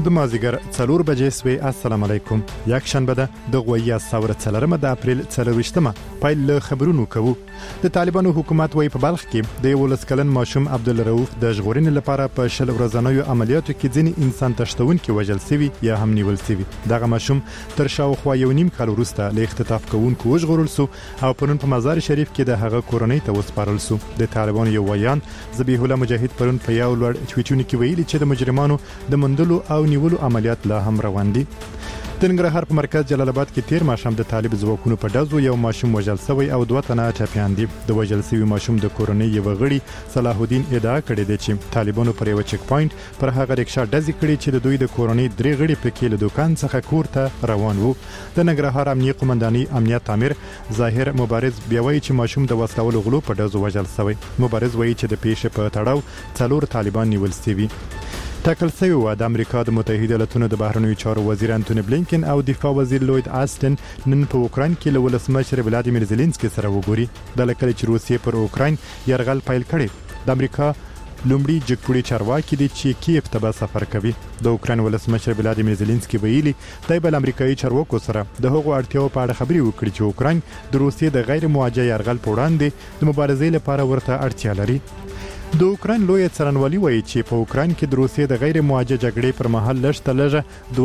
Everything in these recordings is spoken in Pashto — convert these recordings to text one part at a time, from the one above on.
د مازیګر 4 بجې سوی. السلام علیکم. یک شنبه ده د غویا ساور 4 د اپریل 24مه. پایل له خبرونو کوو. د طالبانو حکومت وای په بلخ کې د ولس کلن ماشوم عبدالرؤف د ژغورنې لپاره په شل ورځنیو عملیاتو کې ځینې انسان تشتون کې وژل شوی یا هم نیول شوی. دغه ماشوم تر شاوخوا یو نیم کال وروسته له اختطاف کوونکو وژغورل شو او پرون په مزار شریف کې د هغه کورنۍ ته وسپارل شو. د طالبانو یو ویان ذبیح الله مجاهد پرون په یو لوړ ټویټونه کې ویلي چې د مجرمانو د مندلو او نیولو عملیات لا هم روان دي. د ننګرهار په مرکز جلال آباد کې تیر ماښام د طالب ځواکونو په ډزو یو ماشوم وژل شوی او 2 تنه ټپیان دي. د وژل شوی ماشوم د کورنۍ یو غړي صلاح الدین ادعا کړې ده چې طالبانو پر یو چک پوینټ پر هغه رکشا ډزې کړې چې د دوی د کورنۍ 3 غړي پکې له دکان څخه کور ته روان وو. د ننګرهار امنیه قومنداني امنیت امیر ظاهر مبارز بیا وایي چې ماشوم د وسلو غلو په ډزو وژل شوی. مبارز وایي چې د پیښې په تړاو 4 طالبان نیول شوي. ټاکل شوی و د امریکا د متحده ایالاتونو د بهرنیو چارو وزیر انټونی بلینکن او دفاع وزیر لوید آستن نن په اوکراین کې له ولسمشر ولادیمیر زيلنسکي سره وګوري. د لکه چې روسیې پر اوکراین يرغل پیل کړي. د امریکا لومړي جګپوړي چارواکي دي چې کیف ته سفر کوي. د اوکراین ولسمشر ولادیمیر زيلنسکي ویلي دی بل امریکایي چارواکو سره د هغو اړتیاو په اړه خبري وکړي چې اوکراین د روسیې د غیر موجه يرغل په وړاندې د مبارزې لپاره ورته اړتیا لري. د اوکراین لوی څرنوالي وایي چې په اوکراین کې د روسیې د غیر موجه جګړې پر مهال لږ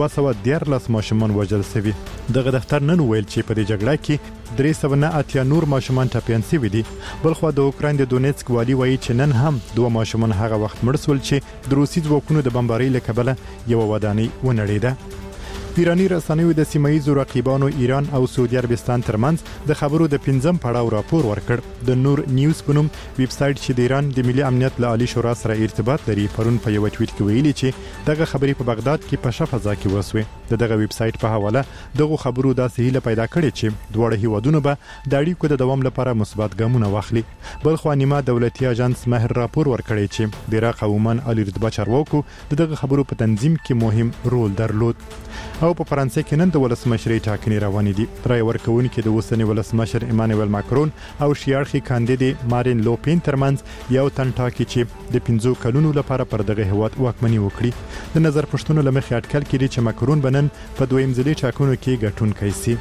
213 ماشومان وژل شوي. دغه دفتر نن ویل چې په دې جګړه کې 309 نور ماشومان ټپیان شوي دي. بلخو د اوکراین د دونیتسک والي وایي چې نن هم 2 ماشومان هغه وخت مړ شول چې د روسي ځواکونو د بمبارۍ له کبله یو ودانۍ ونړېده. ایرانی رسنیو د سیمایي رقیبانو ایران او سعودي عربستان ترمنځ د خبرو د 5م پړاو راپور ورکړ. د نور نیوز په نوم ویب سټ چې د ایران د ملي امنیت له عالی شورا سره ارتباط لري پرون په یو ټویټ کې ویلي چې دغه خبرې په بغداد کې په شفافه کې وسوي. دغه ویب سټ په حواله دغه خبرو داسې هیله پیدا کړې چې دوه هیوادونو به د اړیکو د دوام لپاره مثبت ګامونه واخلي. بل خو نیمه دولتي اژانس مهر راپور ورکړی چې د عراق عموماً عالی رتبه چارواکو دغه خبرو په تنظیم کې مهم رول درلود. او په فرانسې کې نن د ولسمشرۍ ټاکنې روانې دي. رای ورکوونکي د اوسنی ولسمشر ایمانوئل ماکرون او شیاړخي کاندید مارین لوپین ترمنځ یو تن ټاکي چې د 15 کلونو لپاره پر دغه هیواد واکمني وکړي. د نظر پښتون لمخې اټکل کړي چې ماکرون بنن په دویم ځلي ټاکنو کې ګټونکی شي.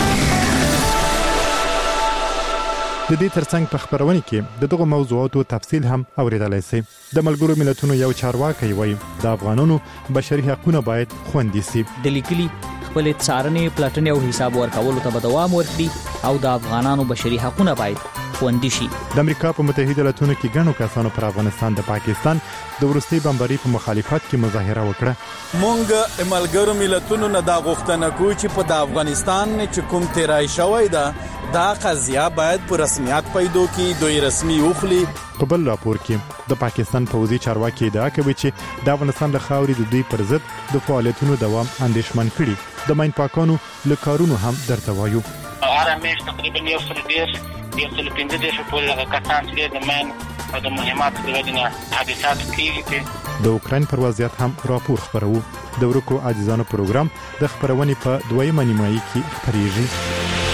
د دې ترڅنګ په خبرونه کې دغه موضوعاتو تفصیل هم اوریدلای شئ. د ملګرو ملتونو یو چارواکي وایي د افغانانو بشري حقوقونه باید خوندي شي. د لیکلي خپل څارنې پلاتنې او حساب ورکولو ته دوام ورکړي او د افغانانو بشري حقوقونه باید خوندي شي. د امریکا په متحده ایالاتونو کې ګڼو کسانو پر افغانستان د پاکستان د ورستي بمبارۍ په مخالفت کې مظاهره وکړه. مونږ ملګرو ملتونو نه دا غوښتنه کوو چې په د افغانستان چې کوم تیرای شوی ده دا قضیه باید په رسمیت پیدا کړي، دوی رسمي وخلي. په بل راپور کې د پاکستان پوځي چارواکي ادعا کوي چې د افغانستان له خاورې د دوی پر ضد د فعالیتونو دوام اندېښمن کړي. د ماین پاکانو له کارونو هم درته وایو. هر میاشت تقریبا 150 پورې کسان چې د ماین او د مهمات د وجنه حادثات کیږي. د اوکراین پر وضعیت هم راپور خبرو. د ورکو عاجزانو پروګرام د خبرونې په دویمه نیمایي کې خبريږي.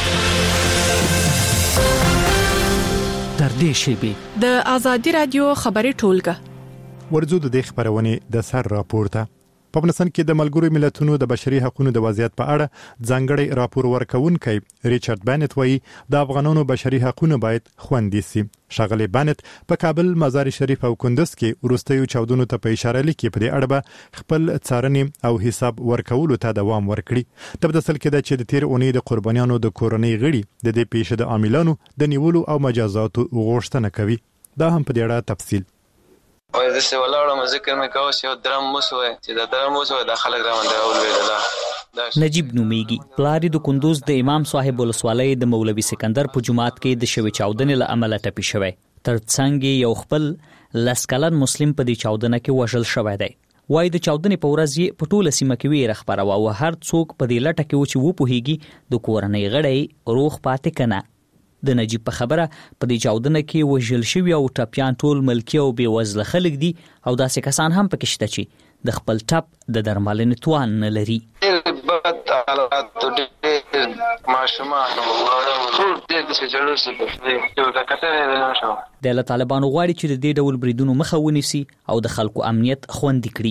تر دې شی د آزادي رادیو خبري ټولګه ورزو د خبرونې د سر راپورته. په افغانستان کې د ملګرو ملتونو د بشري حقوقو د وضعیت په اړه ځانګړی راپور ورکونکي ریچارډ بانت وایي د افغانانو بشري حقوقونه باید خوندي شي. شغله بانت په کابل، مزار شریف او کندز کې ورستیو چاودنو ته په اشاره لیکي په دې اړه به خپل څارنې او حساب ورکولو ته دوام ورکړي. د بدسل کې د چې د تیر اونۍ د قربانیانو د کورنۍ غړي د دې پیښې د عاملانو د نیولو او مجازاتو غوښتنه کوي. دا هم په دې اړه تفصیل وای د څه ولاړم ذکر مې کاوه چې درم مسوي چې د درم مسوي د خلک راوندې اول ویل. نجیب نومیږي پلاری د کندوز د امام صاحب ولسوالۍ د مولوي سکندر په جماعت کې د شوی چاودنې له امله ټپي شوی. ترڅنګ یو خپل لسکلن مسلم په دې چاودنه کې وژل شوی دی. وای د چاودنې په ورځ یې په ټوله سیمه کې ویره خبره او هر څوک په دې لټه کې و چې وپوهیږي د کورنۍ غړي روغ پاتې کنه. د نجیب په خبره په دې چاودنه کې وژل شوی او ټپیان ټول ملکی او بېوزله خلک دي او داسې کسان هم پکې شته چې د خپل ټپ د درملنې توان نه لري. د طالبانو غواړي چې د دې ډول بریدونو مخه ونیسي او د خلکو امنیت خوندي کړي.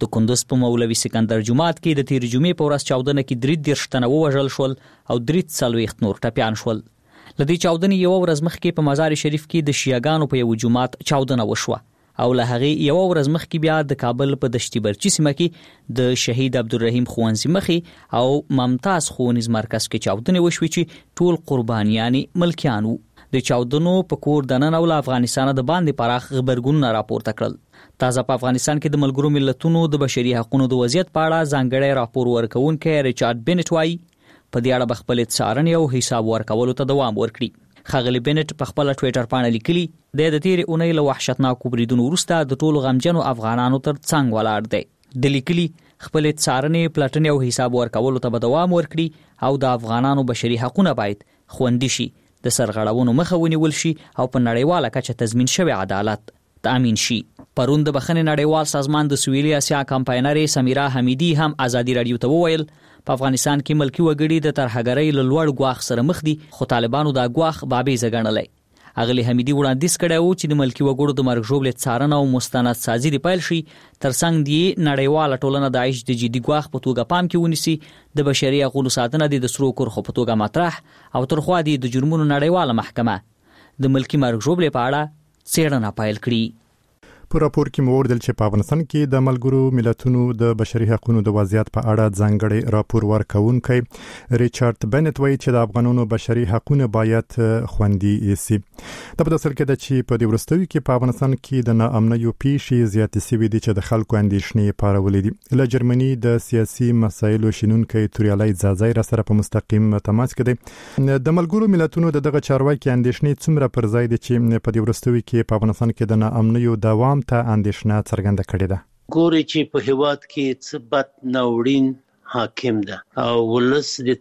د کندوز په مولوي سکندر جومات کې د تیر جمعې په ورځ چاودنه کې 33 تنه ووژل شول او 43 نور ټپیان شول. لدې چاودنې یو ورځ مخکې په مزار شریف کې د شیعاګانو په یو جومات چاودنه وشوه او له هغې یو ورځ مخکې بیا د کابل په دشتي برچي سیمه کې د شهید عبدالرحیم ښوونځي مخې او ممتاز ښوونیز مرکز کې چاودنې وشوې چې ټول قربانیان ملکیان وو. د چاودنو په کور دننه ول افغانستان د باندې پراخ خبرګونونه راپورته کړل. تازه په افغانستان کې د ملګرو ملتونو د بشري حقوقو د وضعیت په اړه ځانګړی راپور ورکوونکی ریچارډ بینټ وايي په دې اړه خپل څارنې او حساب ورکولو ته دوام ورکړي. ښاغلي بینټ په خپل ټوئیټر باندې لیکلي د تیر اونۍ له وحشتناکو بریدونو وروسته د ټولو غمجنو افغانانو تر څنګ ولاړ دی. د لیکلي خپل څارنې پلټنې او حساب ورکولو ته دوام ورکړي او د افغانانو بشري حقوقونه باید خوندي شي، د سرغړونو مخه ونیول شي او په نړیواله کچه تضمین شوی عدالت تامین شي. پرون د بخښنې نړیوال سازمان د سویلي اسیا کمپاینرې سمیرا حمیدی هم ازادي رادیو ته وویل په افغانستان کې ملکی وګړي د ترهګرۍ له لوړ ګواښ سره مخ دي، خو طالبانو دا ګواښ بابیزه ګڼلی. اغلی حمیدی وړاندیز کړی و چې د ملکی وګړو د مرګ ژوبلې څارنه او مستند سازي د پیل شي، ترڅنګ دی نړیواله ټولنه د عیش د جدي ګواښ په توګه پام کې ونیسي، د بشري حقوقو ساتنه د سرو کرښو په توګه مطرح او ترخوا د جرمونو نړیواله محکمه د ملکی مرګ ژوبلې په اړه څېړنه پیل کړي. په راپور کې مو وردل چې په افغانستان کې د ملګرو ملتونو د بشري حقوقو د وضعیت په اړه ځانګړی راپور ورکوونکی ریچارډ بینټ وایي چې د افغانانو بشري حقوقونه باید خوندي شي. دا په اصل کې د چې په دې وروستیو کې په افغانستان کې د ناامنیو پیښې زیاتې شوې دي چې د خلکو اندېښنې پارولې دي. له جرمني د سیاسي مسایلو شنونکي توریالای زازای را سره په مستقیم تماس کې دي. د ملګرو ملتونو دغه چارواکي اندېښنې څومره پر ځای دي چې په دې وروستیو کې په افغانستان کې د ناامنیو دوام ته اندېښنه څرګنده کړې ده. ګوري چې په هیواد کې څه بد ناورین حاکم ده او ولس د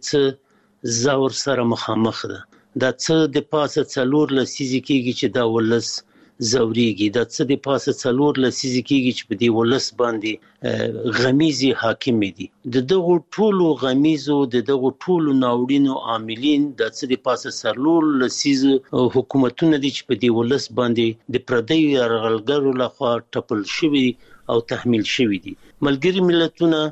څه زور سره مخامخ ده. دا څه د پاسه څلور لسیزې کېږي چې دا ولس زوريږي، دا څه د پاسه څلور لسیزې کېږي چې په دې ولس باندې غمیزي حاکم دي. د دغه ټولو غمیزو د دغه ټولو ناورینو عاملین د څه د پاسه څلور لسیزې حکومتونه دي چې په دې ولس باندې د پردیو یرغلګرو لخوا ټپل شوي او تحمیل شوي دي. ملګري ملتونه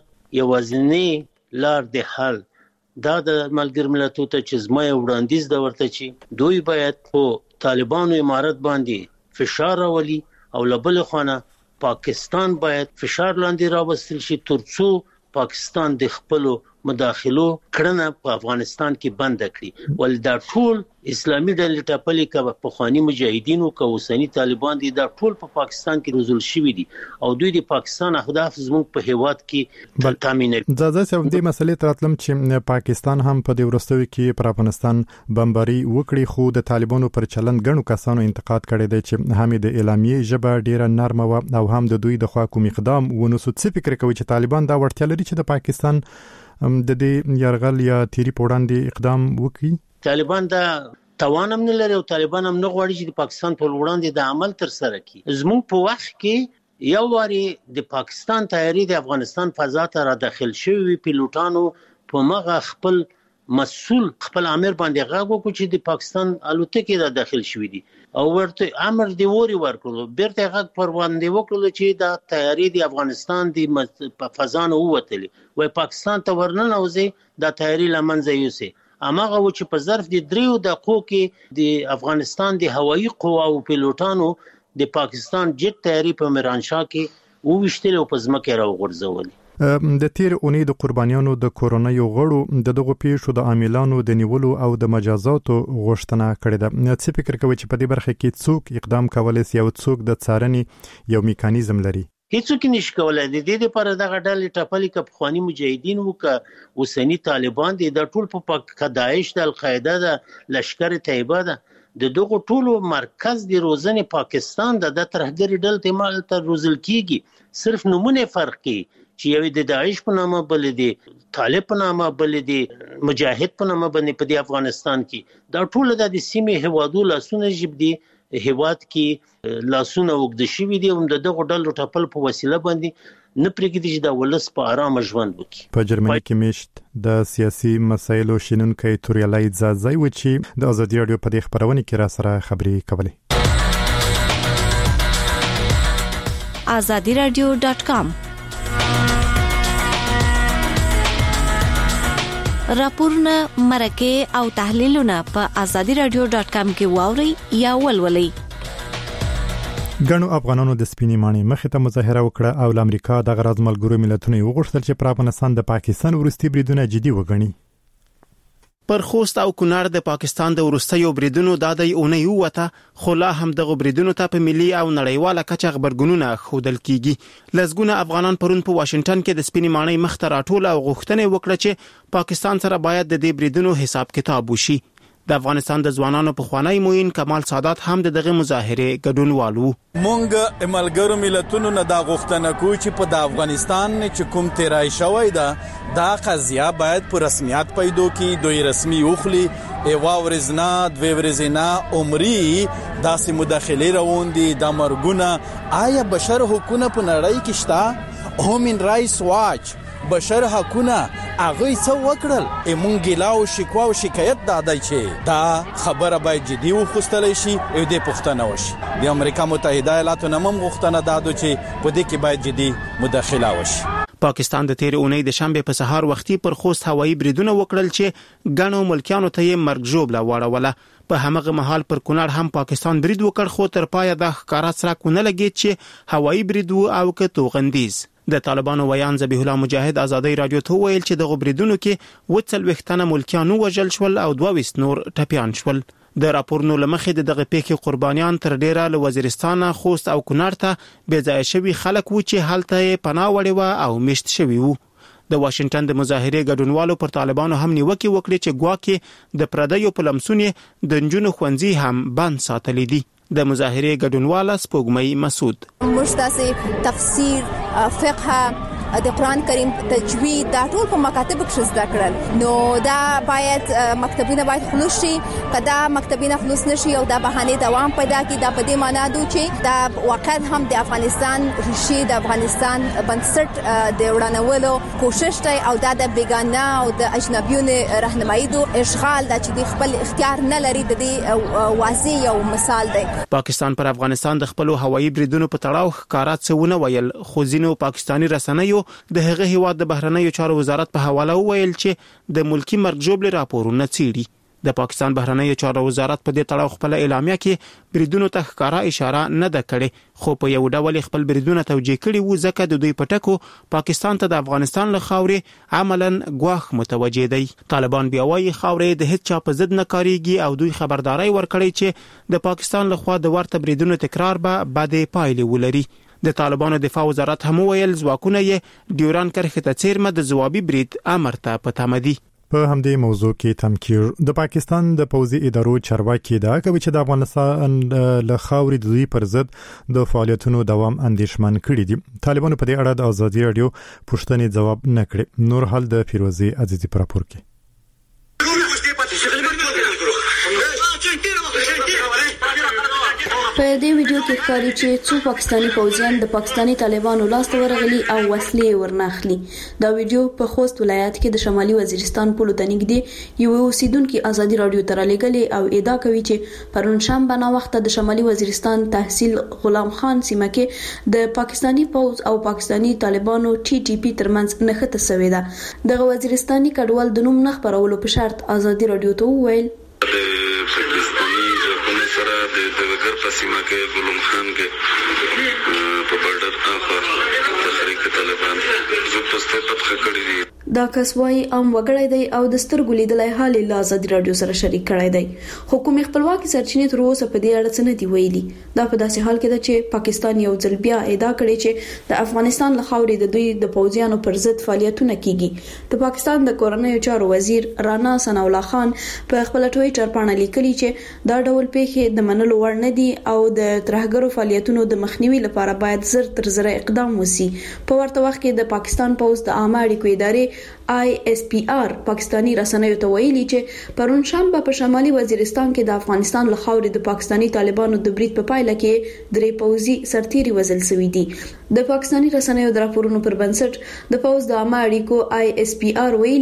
یوازینی لار د حل دا د ملګري ملتونو ته چې زما وړاندیز دا ورته چې دوی باید په طالبانو امارت باندې فشار راولي او لبل خانه پاکستان باید فشار لاندې راوستل شي ترڅو پاکستان د خپل مداخلو کړنه په افغانستان کې بند کړي. ول دا ټول اسلامي ډلې ټاپلې کا په خواني مجاهدینو کا اوسنی طالبان دي، دا ټول په پاکستان کې روزل شوی دي او دوی د پاکستان اهداف زموږ په هیواد کې تامینوي. ځکه چې د مسلې تراتلم چې پاکستان هم په دې ورستوي کې پر افغانستان بمباري وکړي، خو د طالبانو پر چلند غنو کسانو انتقاد کړي دي چې هم د اعلامیې ژبه ډیره نرمه و او هم د دوی د خوا کوم اقدام ونسو. څه فکر کوي چې طالبان دا وړتیا لري چې د پاکستان د دې یرغل یا تیری په وړاندې اقدام وکړي؟ طالبان دا توانم نه لري او طالبان هم نه غواړي چې د پاکستان په وړاندې د عمل تر سره کړي. زموږ په وخت کې یو واری د پاکستان تیاری د افغانستان فضا ته را داخل شوی پیلوټانو په مغه خپل مسؤل خپل امیر باندې غاغو کو چې د پاکستان الوتکې را داخل شوې دي او ورته امر دی وری ورکړو بیرته غاغ پر باندې وکړل چې دا تیاری د افغانستان د فضا نه ووتلی وای پاکستان ته ورننوځي دا تیاری لمنځه یوسي. اماغه و چې په ظرف د 3 دقیقو کې د افغانستان د هوایي قواو پیلوټانو د پاکستان جټ تیاری په میرانشاه کې وویشتل او په ځمکه راوغورځول. د تیر اونۍ د قربانیانو د کورونا یو غړو دغه پیښو د عاملانو د نیولو او د مجازاتو غوښتنه کړې ده. څه فکر کوي چې په دې برخه کې څوک اقدام کولای شي او څوک د څارنې یو میکانیزم لري؟ هیڅوک نشي کولای. د دې لپاره دغه ډلې ټاپلې ک خواني مجاهدین وک اوسنی طالبان دي د ټول په داعش د القاعده د لشکر طیبه ده د دغه ټولو مرکز د روزنې پاکستان د ترهګری ډلې مال ته روزل کیږي. صرف نمونه فرق کی چې یو د داعش په نامه بل دي طالب په نامه بل دي مجاهد په نامه باندې په افغانستان کې دا ټول د سیمې هوادو لاسونه جيب دي هواد کې لاسونه وګد شي دي هم دغه ډلو ټاپل په وسیله باندې نه پرېږدي چې دا ولس په آرام ژوند وکړي. په جرمني کې میشت د سیاسي مسایلو شنونکي توریالای زازای و چې د ازادي رادیو په دې خبرونه کې را سره خبري کولې. azadiradio.com راپورونه مرکه او تحلیلونه په azadiaradio.com کې واوري یا ولولئ. ګڼو افغانانو د سپینې ماڼۍ مخې ته مظاهره وکړه او د امریکا د غرض ملګرو ملتونو وغوښتل چې پر افغانستان د پاکستان ورستي بریدونه جدي وګڼي. پر خوست او کونړ د پاکستان د ورستیو بریدونو د اونۍ وته خو لا هم د بریدونو ته په ملي او نړیواله کچه خبرګونونه ښودل کیږي. لزګونه افغانان پرون په واشنگټن کې د سپینې ماڼۍ مخ ته راټول او غوښتنه وکړه چې پاکستان سره باید د دې بریدونو حساب کتاب وشي. د افغانستان د ځوانانو په خوانی موین کمال سادات هم دغه مظاهره ګډونوالو. مونږ ملګرو ملتونو نه دا غوښتنه کوو چې په د افغانستان چې کوم تیرای شوی دا قضیه باید په رسمیت پیدا کړي. دوی رسمي وخلي ایوا ورزنا دوی ورزنا عمري داسې مداخله روان دي د مرګونه. آیا بشر حقوقونه په نړۍ کې شته؟ هومن رایټس واچ بشر حقوقونه هغه څه وکړل؟ مونږ ګیلاو شکوا او شکایت دادای چې دا خبره باید جدي وخوستل شي او د پښتنه وشي. د امریکا متحده ایالاتو نمم غوښتنه دادو چې په دې کې باید جدي مداخله وشي. پاکستان د تیر اونۍ د شنبه په سهار وختي پر خوست هوایي بریدونه وکړل چې ګڼو ملکیانو ته یې مرګ ژوبله واړوله. په همغه مهال پر کونړ هم پاکستان برید وکړ خو تر پایه د ښکارا سره کونه لګید چې هوایي برید او که توغندیز. د طالبانو ویان ذبیح الله مجاهد آزادۍ رادیو ته ویل چې د بریدونو کې 40 تنه ملکیانو وژل شول او 22 نور ټپیان شول. د راپورونو لمخې دغه پیښې قربانیان تر ډیره له وزیرستان خوست او کونړ ته بې ځای شوي خلک و چې هلته پناه وړي و او مشت شوي وو. د واشنگټن د مظاهرې ګډونوالو پر طالبانو هم نیوکه وکړه چې ګواکې د پردیو په لمسونې د نجونو ښوونځي هم بند ساتلې دي. د مظاهرې ګډونواله سپوږمۍ مسعود مشتاسي تفسیر فقه د قرآن کریم تجوید دا ټول په مکاتب کې زده کړل. نو دا باید مکتبونه باید خلاص شي. کدا مکتبونه خلاص نشي او دا بهانه دوام پیدا کی دا په دې معنی ده چې دا واقعا هم د افغانستان ریښې د افغانستان بنسټ د وړاندولو کوشش کوي او دا د بیگانه او د اجنبیونو راهنمایي دو اشغال د چې خپل اختیار نه لري د دې واضح یو مثال دی. پاکستان پر افغانستان د خپل هوایي بریدونو په تړاو ښکارات څونه ویل خو ځینو پاکستانی رسنیو د هغه هیواد د بهرنیو چارو وزارت په حواله ویل چې د ملکی مرګ ژوبل راپورونه څیړي. د پاکستان بهرنیو چارو وزارت په دې تړاو خپل اعلامیه کې بریدونو ته ښکارا اشاره نه ده کړې خو په یو ډول خپل بریدونه توجیه کړي وو ځکه د دوی پټکو پاکستان ته د افغانستان له خاورې عملاً ګواښ متوجه دی. طالبان بیا وايي خاورې د هیڅ چا په ضد نه کاریږي او دوی خبرداري ورکړي چې د پاکستان لخوا د ورته بریدونو تکرار به بده پایلې ولري. د طالبانو دفاع وزارت هم ویل ځواکونه یې ډیوران کرښې ته څیرمه د ځوابي برید امر ته په تمه دي. په همدې موضوع کې تمکیر د پاکستان د پوځي ادارو چارواکي دا کوي چې د افغانستان له خاورې د دوی پر ضد د فعالیتونو دوام اندېښمن کړي دي. طالبانو په دې اړه د آزادي رادیو پوښتنې ځواب نه کړي. نور حال د فیروزي عزیزي پر راپور کې. په دې ویډیو کې ښکاري چې څو پاکستانی پوځیان د پاکستانی طالبانو لاس ته ورغلي او وسلې ورناخلي. دا ویډیو په خوست ولایت کې د شمالي وزیرستان په لور نږدې یو اوسیدونکو آزادي رادیو ته رالیږلي او ادعا کوي چې پرون شنبه نا وخت د شمالي وزیرستان تحصیل غلام خان سیمه کې د پاکستانی پوځ او پاکستانی طالبانو TTP ترمنځ نښته شوې ده. دغه وزیرستاني کډوال د نوم نه خبرولو په شرط آزادي رادیو ته وویل سیمه کې غلام خان کې په بارډر اخر تحریک طالبان زو پسته پتخه کړی دي. دا کس وايي ام وګړی دی او د سترګو لیدلای حال له آزادي رادیو سره شریک کړی دی. حکومت خپلواکي سرچینې تر اوسه په دې اړه څه نه دی ویلي. دا په داسې حال کې ده چې پاکستان یو ځل بیا ادعا کړې چې د افغانستان له خاورې د دوی د پوځیانو پر ضد فعالیتونه کیږي. د پاکستان د کورنیو چارو وزیر رانا ثنا الله خان په خپل ټویټر باندې لیکلي چې دا ډول پیښې د منلو وړ نه دي او د ترهګرو فعالیتونو د مخنیوي لپاره باید زر تر زر اقدام وشي. په ورته وخت کې د پاکستان پوځ د عامه اړیکو ادارې ISPR پاکستانی رسنیو ته ویلي چې پرون شنبه په شمالي وزیرستان کې د افغانستان له خاورې د پاکستانی طالبانو د برید په پایله کې درې پوځي سرتیري وژل شوي دي. د پاکستانی رسنیو د راپورونو پر بنسټ د پوځ د عامه اړیکو ISPR ویلي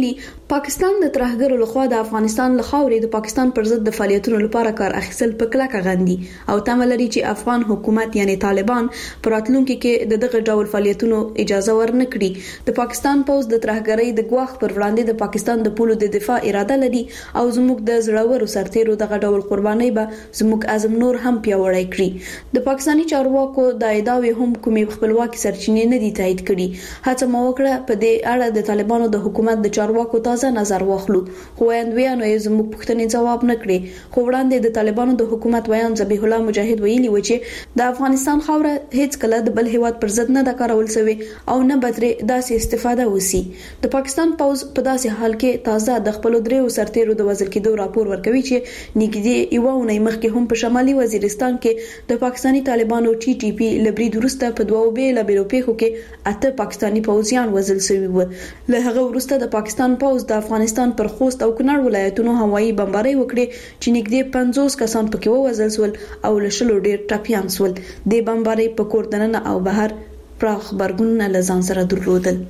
پاکستان د ترهګرو لخوا د افغانستان له خاورې د پاکستان پر ضد د فعالیتونو لپاره کار اخیستل په کلکه غندي او تمه لري چې افغان حکومت یعنی طالبان پر راتلونکي کې دغه ډول فعالیتونو اجازه ورنکړي. د پاکستان پوز د ترهګرۍ د ګواښ پر وړاندې د پاکستان د پولو د دفاع اراده لري او زموږ د زړورو سرتیرو دغه ډول قربانۍ به زموږ عزم نور هم پیاوړی کړي. د پاکستاني چارواکو د ادعاوې هم کومې خپلواکي سرچینې نه دي تایید کړي. هڅه مو وکړه په دې اړه د طالبانو د حکومت د چارواکو نظر واخلو خو ویاندویانو یې زموږ پوښتنې جواب نه کړې. خو وړاندې د طالبانو د حکومت ویان ذبیح الله مجاهد ویلي و چې د افغانستان خاوره هیڅ کله د بل هیواد پر ضد نه د کارول شوی او نه بدرې داسې استفاده وسی. د پاکستان پوز په داسې حال کې تازه د خپل دریو سرتیرو د وژل کېدو راپور ورکوي چې نږدې یو اونۍ مخکې هم په شمالي وزیرستان کې د پاکستاني طالبانو ټي ټي پی لبرید وروسته په دوه بیلابیلو پیښو کې 8 پاکستاني پوځیان وژل شوي و. له هغه وروسته د پاکستان پوز د افغانستان پر خوست او کنړ ولایتونو هوایي بمبارۍ وکړې چې نږدې 50 کسان پکې ووژل شول او له شلو ډیر ټپيان شول. د بمبارۍ په کور دننه او بهر پراخ خبرګونونه له ځان سره درلودل.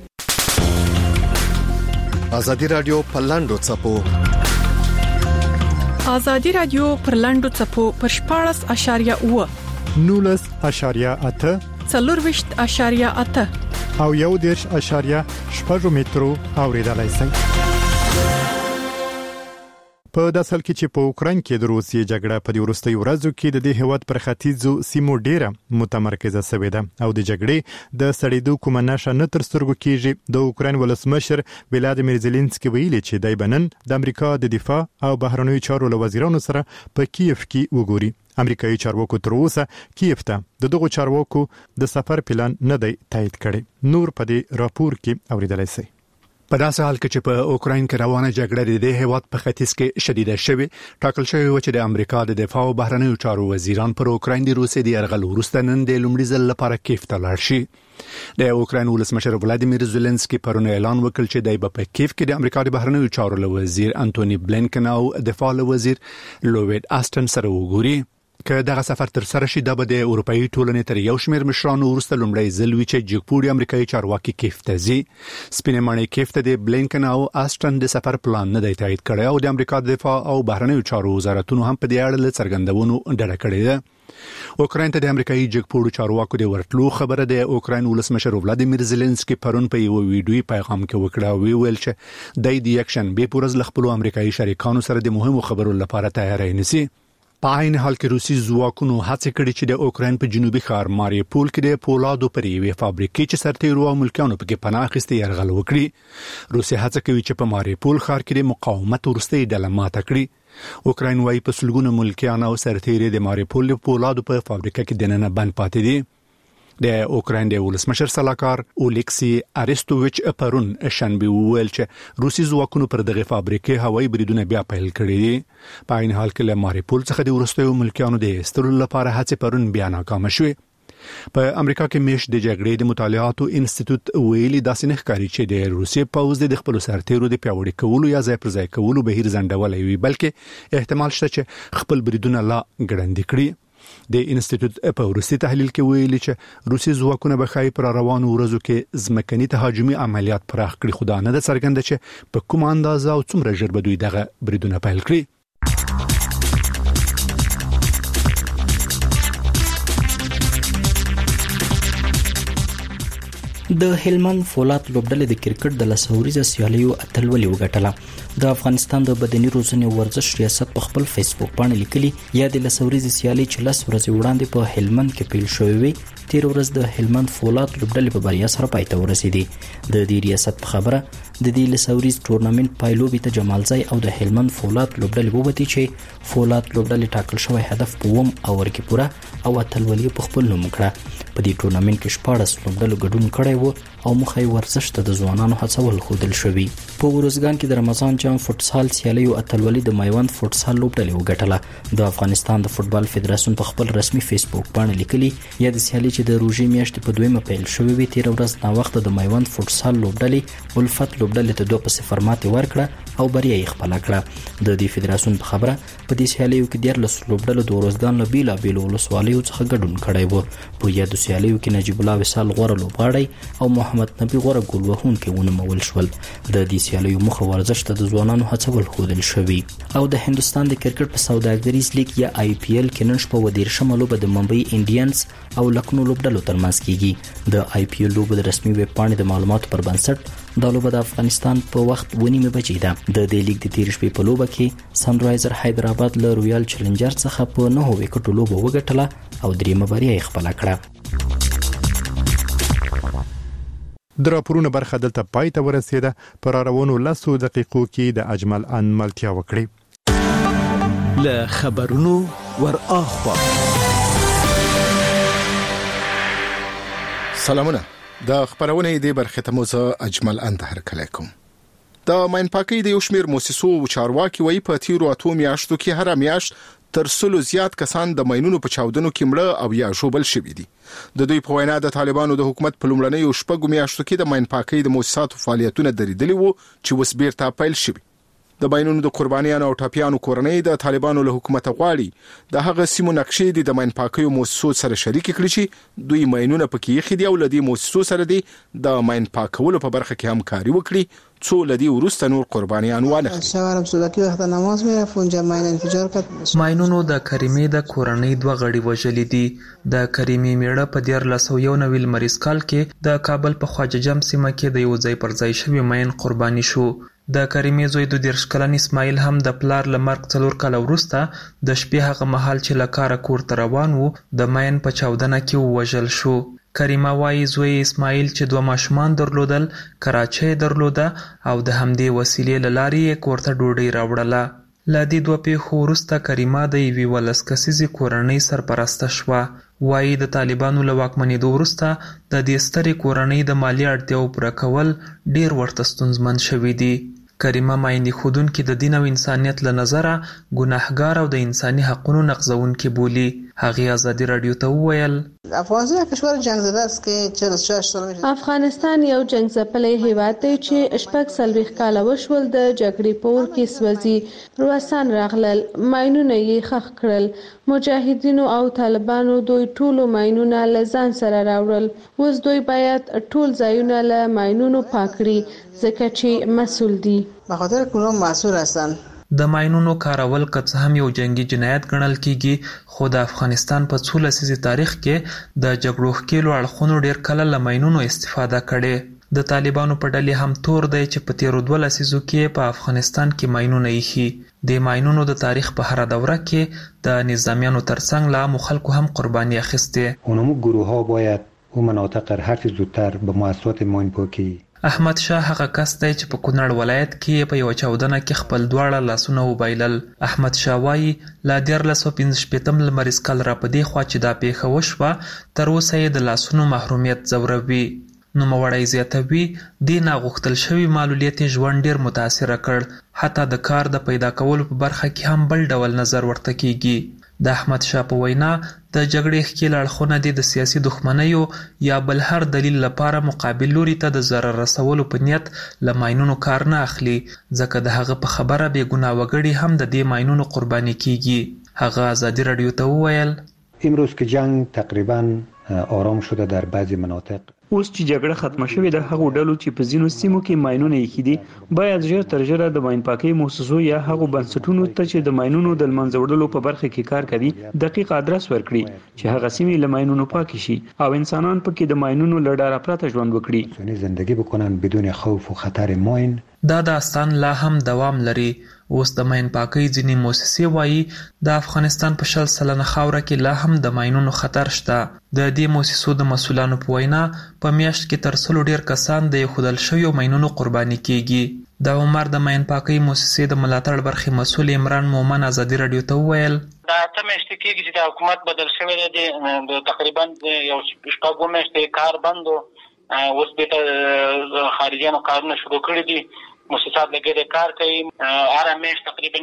ازادي رادیو په لاندو چپو ازادي رادیو پر لاندو چپو پر 14.8 19.8 24.8 او 1.8 مترو اوریدلای شئ. په داسې حال کې چې په اوکرين کې د روسیې جګړه په وروستي ورځو کې د دې هیواد پر ختیځو سیمو ډیره متمرکزه شوې ده او د جګړې د سړېدو کومه نښه نه تر سترګو کېږي. د اوکرين ولسمشر ولادیمیر زيلنسکي ویلي چې د بنن د امریکا د دفاع او بهرنیو چارو وزیرانو سره په کیف کې وګوري. امریکایي چارواکو تر اوسه کیف ته دغه چارواکو د سفر پلان نه دی تایید کړی. نور په دې راپور کې اوریدلای شئ. په داسې حال کې چې په اوکرين کې روانه جګړه د هیواد په ختیځ کې شدیده شوه ټاکل شوی و چې د امریکا د دفاع او بهرنیو چارو وزیران پر اوکرين د روسي د يرغل وروسته نن د لومړي ځل لپاره کیف ته لاړ شي. د اوکرين ولسمشر ولادیمیر زيلنسکي پرون اعلان وکړ چې د په کیف کې د امریکا د بهرنیو چارو وزیر انټونی بلینکن او دفاع وزیر لوید آستن سره وګوري. که دغه سفر تر سره شي د اروپאי ټولنې تر یو شمېر مشرانو ورسته لومړی ځل وی چې جګپوري امریکایي چارواکي کیف ته ځي. سپینې ماڼۍ کیف ته د بلینکن او آستن د سفر پلان نه دی تایید کړی او د امریکا د دفاع او بهرنیو چارو وزارتونو هم په دې اړه څرګندونو ډډه کړې ده. اوکرين ته د امریکایي جګپوري چارواکو د ورتلو خبره د اوکرين ولسمشر ولادیمیر زيلنسکي پرون په یو ویډیوي پیغام کې وکړه ویل چې د یکشن به پورز لخپلو امریکایي شریکانو سره د مهمو خبرو لپاره تیاری نسی. په عین حال کې روسي ځواکونو هڅه کړې چې د اوکرين په جنوبي ښار ماریپول کې د پولادو پر یوې فابریکې چې سرتیرو او ملکیانو پکې پناه اخیستي يرغل وکړي. روسي هڅه کوي چې په ماریپول ښار کې د مقاومت ورستۍ ډله ماته کړي. اوکرين وايي په سلګونو ملکیان او سرتیري د ماریپول په پولادو په فابریکه کې دننه بند پاتې دي. د اوکرين د ولسمشر سلاکار اولیکسی اریستوویچ پرون شنبه ویل چې روسي ځواکونو پر دغه فابریکې هوایي بریدونه بیا پیل کړي دي. په عین حال کې له ماریپول څخه د ورستیو ملکیانو د استرول لپاره هڅې پرون بیا ناکام شوې. په امریکا کې میش د جګړې د مطالعاتو انسټیټیوټ ویلي داسې نه ښکاري چې د روسي پوځ د خپل سرتیرو د پیاوړي کولو یا ځای پر ځای کولو بهیر ځنډولای وي بلکې احتمال شته چې خپل بریدونه لا ګړندې کړي. د انسټیټیوټ په وروستي تحلیل کې ویلي چې روسي ځواکونه به خای پر روانو ورځو کې ځمکني تهاجمي عملیات پراخ کړي خو دا نه د څرګنده چې په کوم اندازه او څومره ژر به دوی دغه بریدونه پیل کړي. د هلمند فولاد لوبډلې د کرکټ د لسوريزه سیالیو اتلولي وګټله. د افغانستان د بدني روزنې ورزش ریاست په خپل فیسبوک باندې لیکلي یا د لسوريزه سیالي چې لس ورځې وړاندې په هلمند کې پیل شوې وي تیر ورځ د هلمند فولاد لوبډلې په بریا سره پای ته ورسېدي. د دې ریاست په خبره د دې لسوريز ټورنمنت پایلوبي ته جمالزای او د هلمند فولاد لوبډلې وبتی چې فولاد لوبډلې ټاکل شوی هدف په ووم اور کې پوره او اتلولي په خپل نوم کړه. په دې ټورنمنت کې 14 لوبډلو ګډون کړی و او مخې ورزش ته د ځوانانو هڅول خودل شوی. په ورزګان کې د رمضان جام فوتسال سیالیو اتلولي د میوند فوتسال لوبډلې وګټله. د افغانستان د فوتبال فدراسیون په خپل رسمي فیسبوک باندې لیکلي یا د سیالي چې د روژې میاشتې په دویمه پیل شوې وي تیر ورځ نا وخت د میوند فوتسال لوبډلې الفت لوبډلې ته 2-0 ماتې ورکړه او بریا یې خپل کړه. د دې فدراسیون په خبره په دې سیالیو کې 14 لوبډلو د ورزګان له بیلابیلو ولسوالیو څخه ګډون کړی و. په یادو سیالیو کې نجیب الله وصال غوره لوبغاړی او محمد نبی غوره ګول وهونکی ونومول شول. د دې سیالیو مخه ورزش ته د ځوانانو هڅول ښودل شوي. او د هندستان د کرکټ په سوداګریز لیګ یا IPL کې نن شپه 13 لوبه د ممبئی انډینز او لکنو لوبډلو ترمنځ کیږي. د IPL لوبه د رسمي ویب پاڼې د معلوماتو پر بنسټ د لوبه د افغانستان په وخت 9:30 بجې ده. د دې لیګ د 13 شپې په لوبه کې سنرایزر حیدرآباد له رویال چیلنجر څخه په 9 وکټو لوبه وګټله او دریمه بریا یې خپل کړه. د راپورونو برخه دلته پای ته ورسیده. پر روانو 10 دقیقو کې د اجمل ان ملتیا وکړي. له خبرونو ور اخوا سلامونه. د خبرونې د برخه ته موزه اجمل ان هر کله کوم. د ماین پاکي د یو شمیر مؤسسو او چارواکي وایي په تیرو اتو میاشتو کې هر میاشت تر سلو زیات کسان د ماینونو په چاودنو کې مړه او یا ژوبل شوي دي. د دوی په وینا د طالبانو د حکومت په لومړنیو شپږو میاشتو کې د ماین پاکي د مؤسساتو فعالیتونه درېدلي وو چې اوس بیرته پیل شوي. د ماینونو د قربانیانو او ټاپیانو کورنۍ د طالبانو له حکومت غواړي د هغه سیمو نقشې د ماین پاکیو مؤسسو سره شریک کړي چې دوی ماینونه پکې خېدي او لدی مؤسسو سره دي د ماین پاکولو په برخه کې همکاري وکړي څو لدی ورسته نور قربانیان وانه. شوارم سوداکی وخت نماز میرفت اونجا ماین انفجار کرد. ماینونو د کریمې د کورنۍ 2 غړي وژلې دي. د کریمې میړه په 1991 مریض کال کې د کابل په خواجه جام سیمه کې د یو ځای پر ځای شوی ماین قرباني شو. د کریمې زوی د 13 کلن اسماعیل هم د پلار لمرګ 4 کال وروسته د شپې هغه مهال چې لکاره کور ته روان وو د ماین په چاودنه کې وژل شو. کریمه وايي زوی اسماعیل چې 2 ماشومان درلودل کراچۍ درلوده او د همدې وسیلې لارې کور ته ډوډۍ راوړله. لدی 2 پیښو وروسته کریمه د یوې 12 کسیزې کورنۍ سرپرسته شوه. وايي د طالبانو له واکمنېدو وروسته د دې سترې کورنۍ د مالی اړتیاو پوره کول ډیر ورته ستونزمن شوي دي. کریمه مایني خودونکو د دین او انسانیت له نظره ګناهګار او د انساني حقوقو نقضونکو بولی. هغه ازادي رادیو ته وویل افغانستان کشور جنگ زده است که 46 سال میشه. افغانستان یو جنگ ځپلی هیواد دی چې 46 کاله وشول د جګړې په اور کې سوځي. روسان راغلل ماینونه یې خخ کړل. مجاهدینو او طالبانو دوی ټولو ماینونه له ځان سره راوړل. اوس دوی باید ټول ځایونه له ماینونو پاک کړي ځکه چې مسؤل دي. به خاطر کلهم مسؤل هستن. د ماینونو کارول که څه هم یو جنگي جنایت ګڼل کیږي خو د افغانستان په 14 لسیزې تاریخ کې د جګړو ښکېلو اړخونو ډیر کله له ماینونو استفاده کړې. د طالبانو په ډلې هم تور دی چې په تیرو 2 لسیزو کې په افغانستان کې ماینونه ایښي. د ماینونو د تاریخ په هر دوره کې د نظامیانو ترڅنګ له عامو خلکو هم قرباني اخیسته. اونمو گروه ها باید او مناطق هر چه زودتر به مؤسسات ماینپاکی. احمد شاه هغه کس دی چې په کونړ ولایت کې په یو چاودنه کې خپل دواړه لاسونه وبایلل. احمد شاه وايي لا 1915 لمریز کال را پدې خوا چې دا پیښه وشوه تر اوسه یې د لاسونو محرومیت ځوروي. نوموړی زیاتوي د ناغوښتل شوي معلولیت ژوند ډیر متاثر کړ. حتی د کار د پیدا کولو په برخه کې هم بل ډول نظر ورته کیږي. د احمد شاه په وینا د جګړې ښکېل اړخونه د سیاسي دښمنیو یا بل هر دلیل لپاره مقابل لوري ته د ضرر رسولو په نیت له ماینونو کار نه اخلي ځکه د هغه په خبره بې ګناه وګړي هم د دې ماینونو قرباني کیږي. هغه ازادي رادیو ته وویل امروز که جنگ تقریبا آرام شده در بعضی مناطق اوس چې جګړه ختمه شوې ده هغو ډلو چې په ځینو سیمو کې ماینونه ایښي دي باید ژر تر ژره د ماین پاکۍ مؤسسو یا هغو بنسټونو ته چې د ماینونو د لمنځه وړلو په برخه کې کار کوي دقیق ادرس ورکړي چې هغه سیمې له ماینونو پاکې شي او انسانان پکې د ماینونو له ډاره پرته ژوند وکړي. زندگی بکنن بدون خوف و خطر ماین. دا داستان لا هم دوام لري. اوس د ماین پاکۍ ځینې مؤسسې وایي د افغانستان په 60% خاوره کې لا هم د ماینونو خطر شته. د دې مؤسسو د مسؤلانو په وینا په میاشت کې تر 100 ډیر کسان د خودل شویو ماینونو قرباني کیږي. د عمر د ماین پاکۍ مؤسسې د ملاتړ برخې مسؤل عمران مومن ازادي رادیو ته وویل دا ته مشته کېږي چې د حکومت بدل شوی دی د تقریبا یو شپږ میاشتې کار بند اوس به خارجيانو کارونه شروع کړي دي. مؤسسات لګیدي کار کوي هر میاشت تقریبا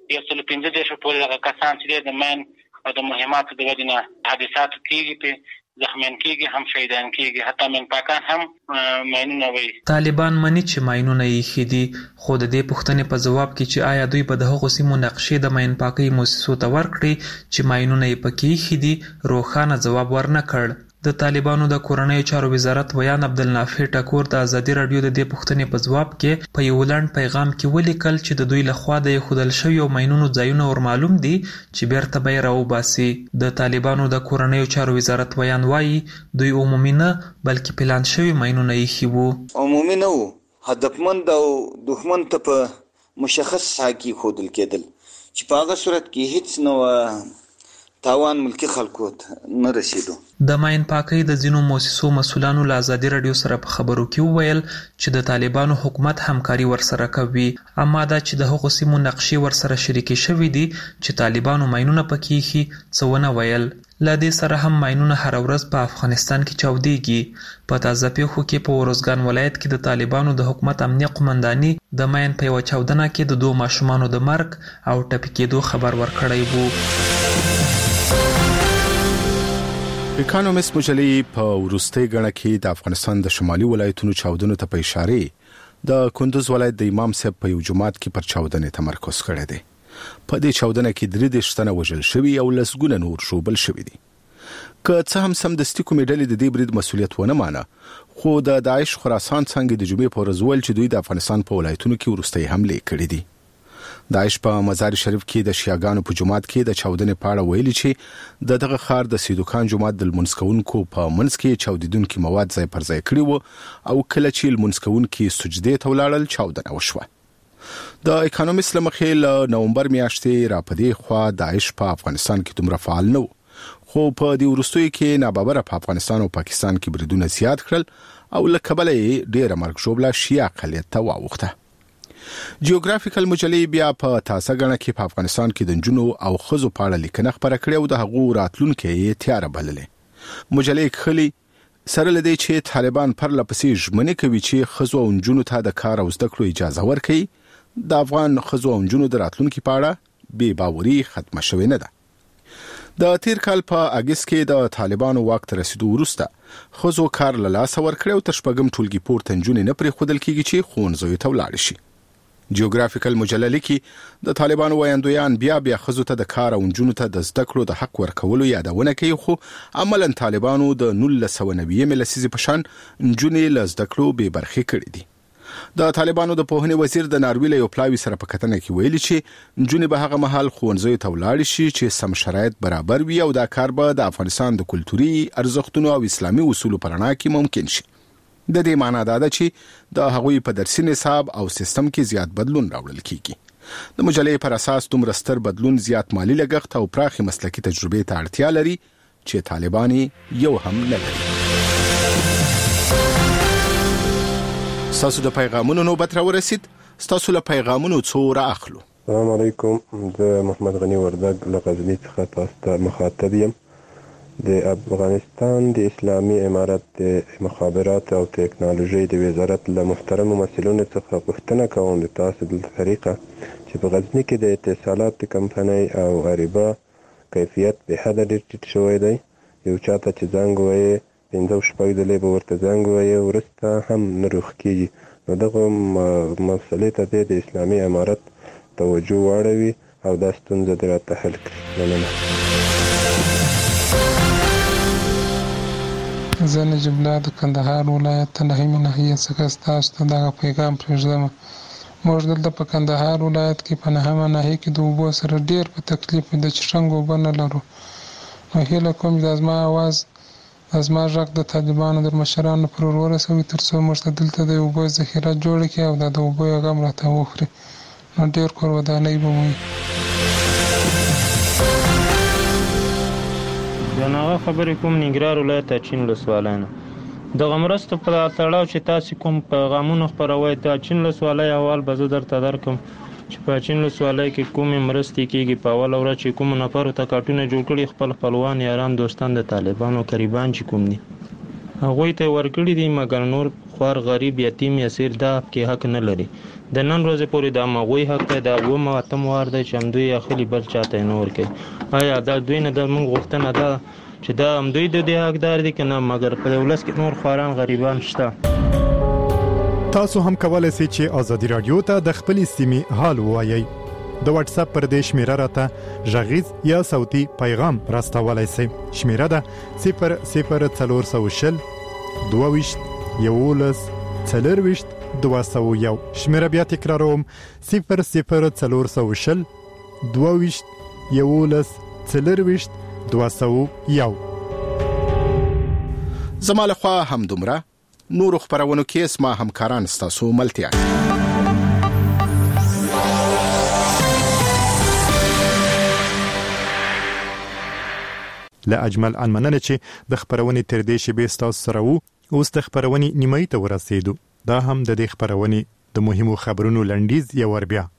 115 پورې کسان چې د ماین او د مهماتو د ودینه حادثات کیږي زخمیان کیږي هم شهیدان کیږي، حتی مینپاکان هم ماینونه وي. طالبان مني چې ماینونه یې خېدي، خو د دې پوښتنې په جواب کې چې آیا دوی په دغه سیمو نقشې د ماینپاکۍ موسسو ته ورکړي چې ماینونه یې پکې خېدي، روښانه ځواب ورنه کړ. د طالبانو د کورنیو چارو وزارت ویان عبدالنافع ټکور د ازادي رادیو د دې پوښتنې په جواب کې په یو لنډ پیغام کې ولیکل چې د دوی لخوا د خودل شویو ماینونو ځایونه ورمعلوم دي چې بیرته به یې راوباسي. د طالبانو د کورنیو چارو وزارت ویان وایي دوی عمومي نه بلکې پلان شوي ماینونه ایښي وو. عمومي نه وو، هدفمند او دښمن ته په مشخص ساحه کې ښودل کېدل چې په هغه صورت کې هیڅ نه تاوان ملکی خلکو نه رسیدو. د ماین پاکۍ د ځینو مؤسسو مسولانو له ازادي رادیو سره په خبرو کې وویل چې د طالبانو حکومت همکاري ورسره کوي، اما دا چې د هغو سیمو نقشې ورسره شریکې شوي دي چې طالبانو ماینونه پکې ایښي څه ونه ویل. له دې سره هم ماینونه هره ورځ په افغانستان کې چاودېږي. په تازه پیښو کې په ورزګان ولایت کې د طالبانو د حکومت امنیه قومنداني د ماین په یوه چاودنه کې د 2 ماشومانو د مرګ او ټپي کېدو خبر ورکړی وو. اکانومیست مجلې په وروستۍ غړه کې د افغانستان د شمالي ولایتونو چاودنو ته په اشاره د کندوز ولایت د امام صاحب په یو جماعت کې پر چاودنې تمرکز کړی دی. په دې چاودنه کې 3 تنه وژل شوي او لسګونه نور ژوبل شوي دي. که څه هم سمدستي کومې ډلې د دې برید مسؤلیت ونه مانه، خو د داعش خراسان څنګه د جمعې په ورځ ویل چې دوی د افغانستان په ولایتونو کې وروستۍ حملې کړې دي. داعش په مزار شریف کې د شیعاګانو په جماعت کې د چاودنې په اړه ویلي چې دغه ښار د سیدوکان جماعت د لمونځ کوونکو په منځ کې چاودیدونکي مواد ځای پر ځای کړي وو او کله چې لمونځ کوونکي سجدې ته ولاړل چاودنه وشوه. د اکانومیست لمخې له نومبر میاشتې راپدې خوا داعش په افغانستان کې دومره فعال نه و، خو په دې وروستیو کې ناببره په افغانستان او پاکستان کې بریدونه زیات کړل او له کبله یې ډېره مرګ ژوبله شیعه اقلیت ته واوښته. جیوګرافیکل مجلې بیا په تازه غړه کې په افغانستان کې د نجونو او ښځو په اړه لیکنه خپره کړې او د هغو راتلونکي یې تیاره بللې. مجلې خلی سره لدی چې طالبان پر لپسې ژمنې کوي چې ښځو او نجونو ته د کار او زده کړو اجازه ورکړي. د افغان ښځو او نجونو د راتلونکي په اړه بې باوري ختمه شوې نه ده. د تیر کال په اگست کې د طالبانو واک ته رسیدو وروسته ښځو کار له لاسه ورکړی او تر شپږم ټولګي پورته نجونې نه پرېښودل کېږي چې ښوونځیو ته ولاړې شي. جیوګرافیکل مجله لیکي د طالبانو ویاندویان بیا ښځو ته د کار او نجونو ته د زده کړو د حق ورکولو یادونه کوي، خو عملاً طالبانو د 1990 لسیزې په شان نجونې له زده کړو بې برخې کړې دي. د طالبانو د پوهنې وزیر د نارویل یو پلاوی سره په کتنه کې ویلي چې نجونې به هغه مهال ښوونځیو ته ولاړې شي چې سم شرایط برابر وي او دا کار به د افغانستان د کلتوري ارزښتونو او اسلامي اصولو په رڼا کې ممکن شي. د دې معنی دا ده چې د هغوی په درسي نصاب او سیستم کې زیات بدلون راوړل کیږي. د مجلې پر اساس دومره ستر بدلون زیات مالی لګښت او پراخي مسلکي تجربې ته اړتیا لري چې طالبان یو هم نه لري. ستاسو د پیغامونو نوبت راورسید. ستاسو له پیغامونو څو راخلو. السلام علیکم، د محمد غنی وردګ له غزنی څخه تاسو ته مخاطب یم. د افغانستان د اسلامي امارت د مخابرات او ټکنالوژي د وزارت له محترم مسؤلینو څخه پوښتنه کوم د تاسو د طریقه چې په غزنی کې د اتصالات کمپنۍ او غریبه کیفیت به حد ډیر ټیټ شوی دی. یو چاته چې زنګ وایي 5-6 دلې به ورته زنګ وایي ورسته هم نه روغ کېږي. نو دغه مسلې ته د اسلامي امارت توجه واړوي او دا ستونزه د راته حل کړي. مننه. زه نجیب الله د کندهار ولایت تنهیمي ناحیې څخه ستاسو ته دغه پیغام پرېږدم. موږ دلته په کندهار ولایت کې په نهمه ناحیه کې د اوبو سره ډېر په تکلیف د چشنګ اوبه نه لرو. نو هیله کوم چې زما اواز زما غږ د طالبانو د مشرانو پر ورسوي تر څو موږ ته دلته د اوبو ذخیره جوړه کړي او د اوبو غم راته وخوري. نو ډېر کور ودانۍ به وي. دغه خبرې کوم ننګرهار ولایت اچین ولسوالۍ نه. دغه مرستو په تړاو چې تاسو کوم پیغامونه خپروئ د اچین ولسوالۍ احوال به زه درته درکړم چې په اچین ولسوالۍ کې کومې مرستې کېږي. په اوله ورځ چې کومو نفرو ته کارټونه جوړ کړي خپل خپلوان یاران دوستان د طالبانو قریبان چې کوم دي هغوی ته ورکړي دي، مګر نور خوار غریب یتیم اسیر دا کې حق نه لري. د نن ورځې پورې د هغوی حق دی، د 8 وار دی چې همدوی اخلي بل چاته نه ورکوي. آیا دا دوی نه د موږ غوښتنه ده چې دا هم دوی د دې حقدار دي کنه، مګر په ولس کې نور خواران غریبان شته. تاسو هم کولای شئ چې ازادي رادیو ته د خپل سیمې حال ووایي. د واتس اپ پر دې شمیره راته ژغیز یا صوتي پیغام راستولای شئ. شمیره ده 00400 22 11 40 201. شمیره بیا تکراروم 00400 22 11 40 201. زماله خو هم دومره نور خبرونو کې اسما همکاران ستاسو ملتیا. له اجمل ان مننه چې د خبرونې تر دې شی به ستاسو سره وو. اوس د خبرونې نیمه ته ورسېدو. دا هم د دې خبرونې د مهمو خبرونو لنډیز یو ور بیا.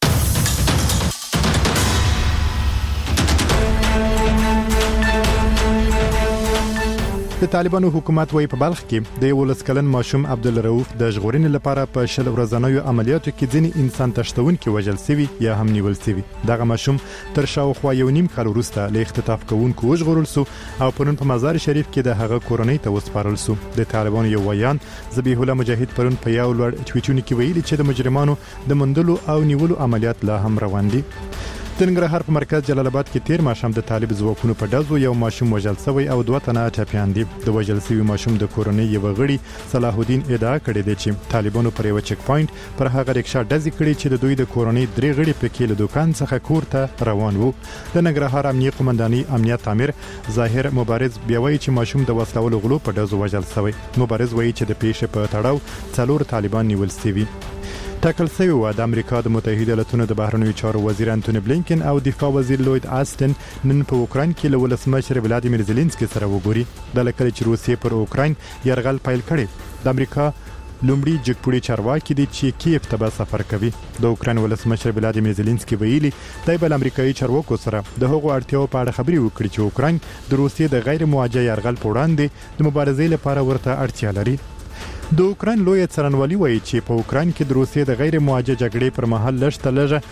د طالبانو حکومت وايي په بلخ کې د 11 کلن ماشوم عبدالرؤف د ژغورنې لپاره په 10 ورځنیو عملیاتو کې ځینې انسان تشتونکي وژل شوی یا هم نیول شوی. دغه ماشوم تر شاوخوا 1.5 کال وروسته له اختطاف کوونکو وژغورل شو او پرون په مزار شریف کې د هغه کورنۍ ته وسپارل شو. د طالبانو یو ویان ذبیح الله مجاهد پرون په یو لوړ ټویټونه کې ویلي چې د مجرمانو د مندلو او نیولو عملیات لا هم روان دي. د ننګرهار په مرکز جلال آباد کې تیر ماښام د طالب ځواکونو په ډزو یو ماشوم وژل شوی او 2 تنه ټپیان دي. د وژل شوی ماشوم د کورنۍ یو غړي صلاح الدین ادعا کړې ده چې طالبانو پر یو چک پوینټ پر هغه رکشا ډزې کړې چې د دوی د کورنۍ 3 غړي پکې له دکان څخه کور ته روان وو. د ننګرهار امنیه قومنداني امنیت امیر ظاهر مبارز بیا وایي چې ماشوم د وسلوالو غلو په ډزو وژل شوی. مبارز وایي چې د پیښې په تړاو 4 طالبان نیول شوي. ټاکل شوی و د امریکا د متحده ایالاتونو د بهرنیو چارو وزیر انټونی بلینکن او دفاع وزیر لوید آستن نن په اوکراین کې له ولسمشر ولادیمیر زيلنسکي سره وګوري. د لکه چې روسیې پر اوکراین يرغل پیل کړي. د امریکا لومړي جګپوړي چارواکي دي چې کیف ته به سفر کوي. د اوکراین ولسمشر ولادیمیر زيلنسکي ویلي دی بل امریکایي چارواکو سره د هغو اړتیاو په اړه خبري وکړي چې اوکراین د روسیې د غیر موجه يرغل په وړاندې د مبارزې لپاره ورته اړتیا لري. د اوکراین لوی څارنوالي وایي چې په اوکراین کې د روسیې د غیر موجه جګړې پر مهال لږ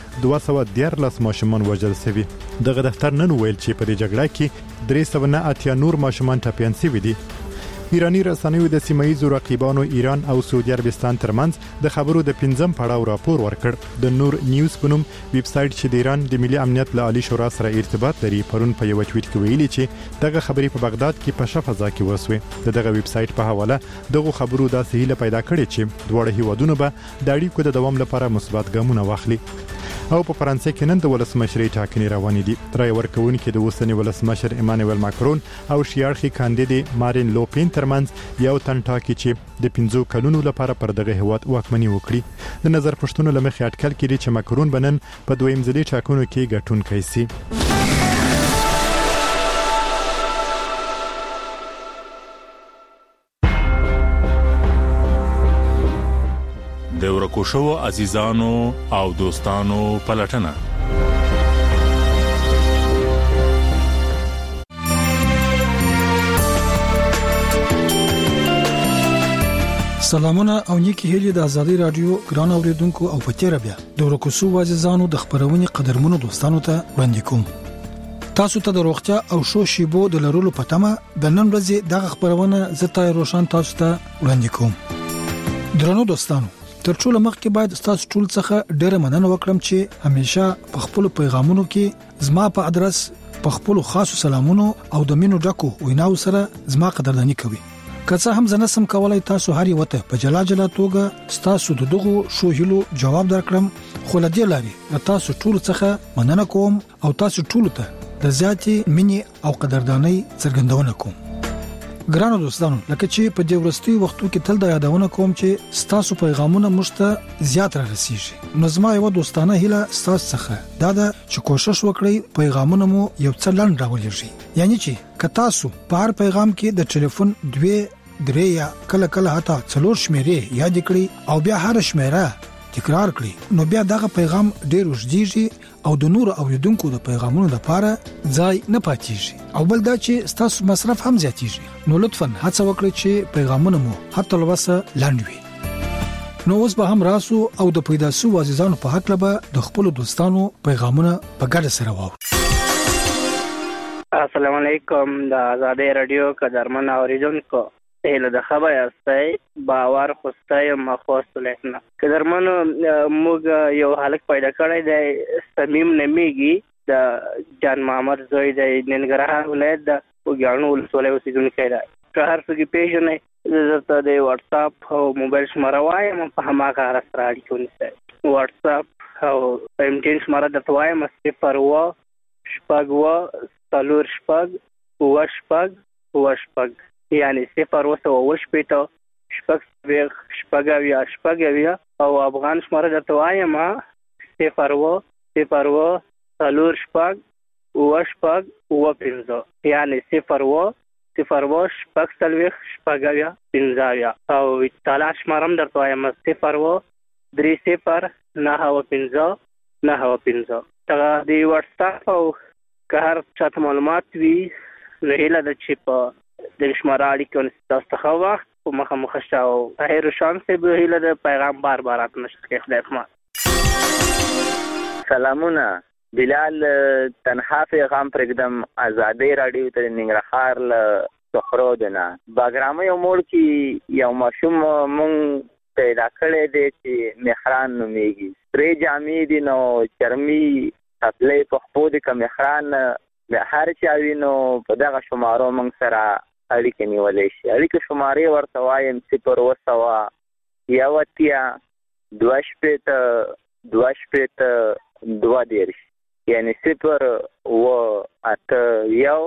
213 ماشومان وژل شوي. دغه دفتر نن ویل چې په دې جګړه کې 380 نور ماشومان ټپیان شوي دي. ایرانی رسنیو د سیمایي رقیبانو ایران او سعودي عربستان ترمنځ د خبرو د 5م پړاو راپور ورکړ. د نور نیوز په نوم ویب سټ چې د ایران د ملي امنیت له عالی شورا سره ارتباط لري پرون په یو ټویټ کې ویلي چې دغه خبرې په بغداد کې په شفافه کې وسوي. دغه ویب سټ په حواله دغه خبرو د سهیله پیدا کړې چې دواړه هیوادونه به د اړیکو د دوام لپاره مثبت ګامونه واخلي. او په فرانسې کې نن د ولسمشرۍ ټاکنې روانې دي. رای ورکوونکي د اوسنی ولسمشر ایمانوئل ماکرون او شیاړخي کاندید مارین لوپین ترمنځ یو تن ټاکي چې د 15 کلونو لپاره پر دغه هیواد واکمني وکړي. د نظر پښتون لمخې اټکل کړي چې ماکرون بنن په دویم ځلي ټاکنو کې ګټونکی شي. د ورکو شو عزیزانو او دوستانو پلټنه. سلامونه او نیکی هیلې د ازادي رادیو ګران اوریدونکو او پچیر بیا د ورکو شو عزیزانو د خبرونې قدرمنو دوستانو ته وړاندې کوم. تاسو ته د روغتیا او شو شیبو د لرلو په تمه د نن ورځې دغه خبرونه زته روشن تاسو ته وړاندې کوم. درنو دوستانو تر ټولو مخکې باید تاسو ټول څخه ډېر مننه وکړم چې همیشه په خپل پیغامونو کې زما په ادرس په خپل خاصو سلامونو او د مینو ډکو ویناو سره زما قدردانی کوي. که څه هم زنه سم کولای تاسو هر یو ته په جلا جلا توګه تاسو دغه شو هلو جواب درکړم، خو لدی لاري تاسو ټول څخه مننه کوم او تاسو ټول ته د ذاتي مینې او قدردانی څرګندونه کوم. ګرانو دوستانو لکه چې په دې ورستي وختو کې تل د یادونه کوم چې تاسو پیغامونه مشته زیات را رسیږي. نو زما یو دوستانه هیله تاسو څخه دا ده چې کوشش وکړئ پیغامونه مو یو څه لاندې راولېږي. یعنی چې که تاسو په هر پیغام کې د ټلیفون 2 یا کله حتی 4 شمیرې یاد کړئ او بیا هر شمیره تکرار کړئ نو بیا دغه پیغام ډیر وژديږي او د نور اوریدونکو د پیغامونو لپاره ځای نه پاتېږي او بل دا چې تاسو مصرف هم زیاتېږي. نو لطفاً هڅه وکړئ چې پیغامونه مو حتی لوسه لاندې وي. نو اوس به هم راسو او د پیدا سو عزیزانو په حق لبه د خپل دوستانو پیغامونه په ګډه سره واورو. السلام علیکم د آزادۍ رادیو قدرمن اوریدونکو هله د خبر یاستئ باور خوستای مخواست لیکنه قدرمن موږ یو حالت پیدا کړی دی صمیم نمیږي د جان محمد زوی د ننګرهار ولایت د وګړو ولسوالۍ اوسیدونکی دی که هر څوک پیژنې زه د واتس اپ او موبایل شماره وایم په هماغه سره اړیکه ونیسئ واتس اپ او MTN شماره درته وایم 0 شپږ څلور شپږ اووه شپږ یعنی 0 شپېته شپږ اویا او افغان شماره درته وایم 0 څلور شپږ اووه شپږ اووه پنځه یعنی 0 شپږ څلوېښت شپږ اویا پنځه اویا او اطلاع شماره هم درته وایم 0 3 9 9 دغه د واتس اپ او که هر چاته معلومات وي نو هیله ده چې په دغه شماره اړیکه ونیسي تاسو ته ښه وخت په مخه شه او طاهر روشان صاحب هیله ده پیغام بار راته نشته کوي خدای پاک سلامونه بلال تنها پیغام پرېږدم آزادۍ راډیو ته ننګرهار له سخرو نه باګرامه یو موړ کې یو ماشوم مونږ پیدا کړی دی چې مهران نومیږي سرې جامې دي نو چرمي خپلې په خپو د کمخران د هر چا وي نو په دغه شمارو موږ سره اړیکې نیولی شي اړیکې شمارې ورته وایم 0 یو اتیا دوه شپېته دوه دېرش یعنی 0 اته یو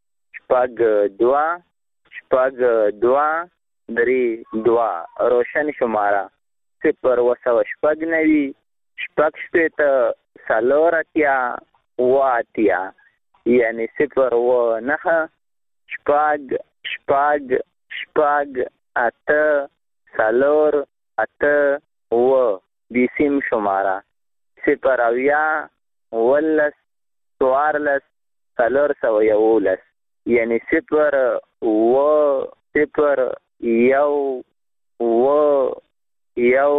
شپږ دوه درې دوه روشن شماره 0 شپږ نوي شپږ شپېته څلور اتیا اووه اتیا یعنی 0 9 شپږ اته څلور اته اووه بیسیم شماره 0 اویا اوولس څوارلس څلور سوه یوولس یعنی 0 یو یو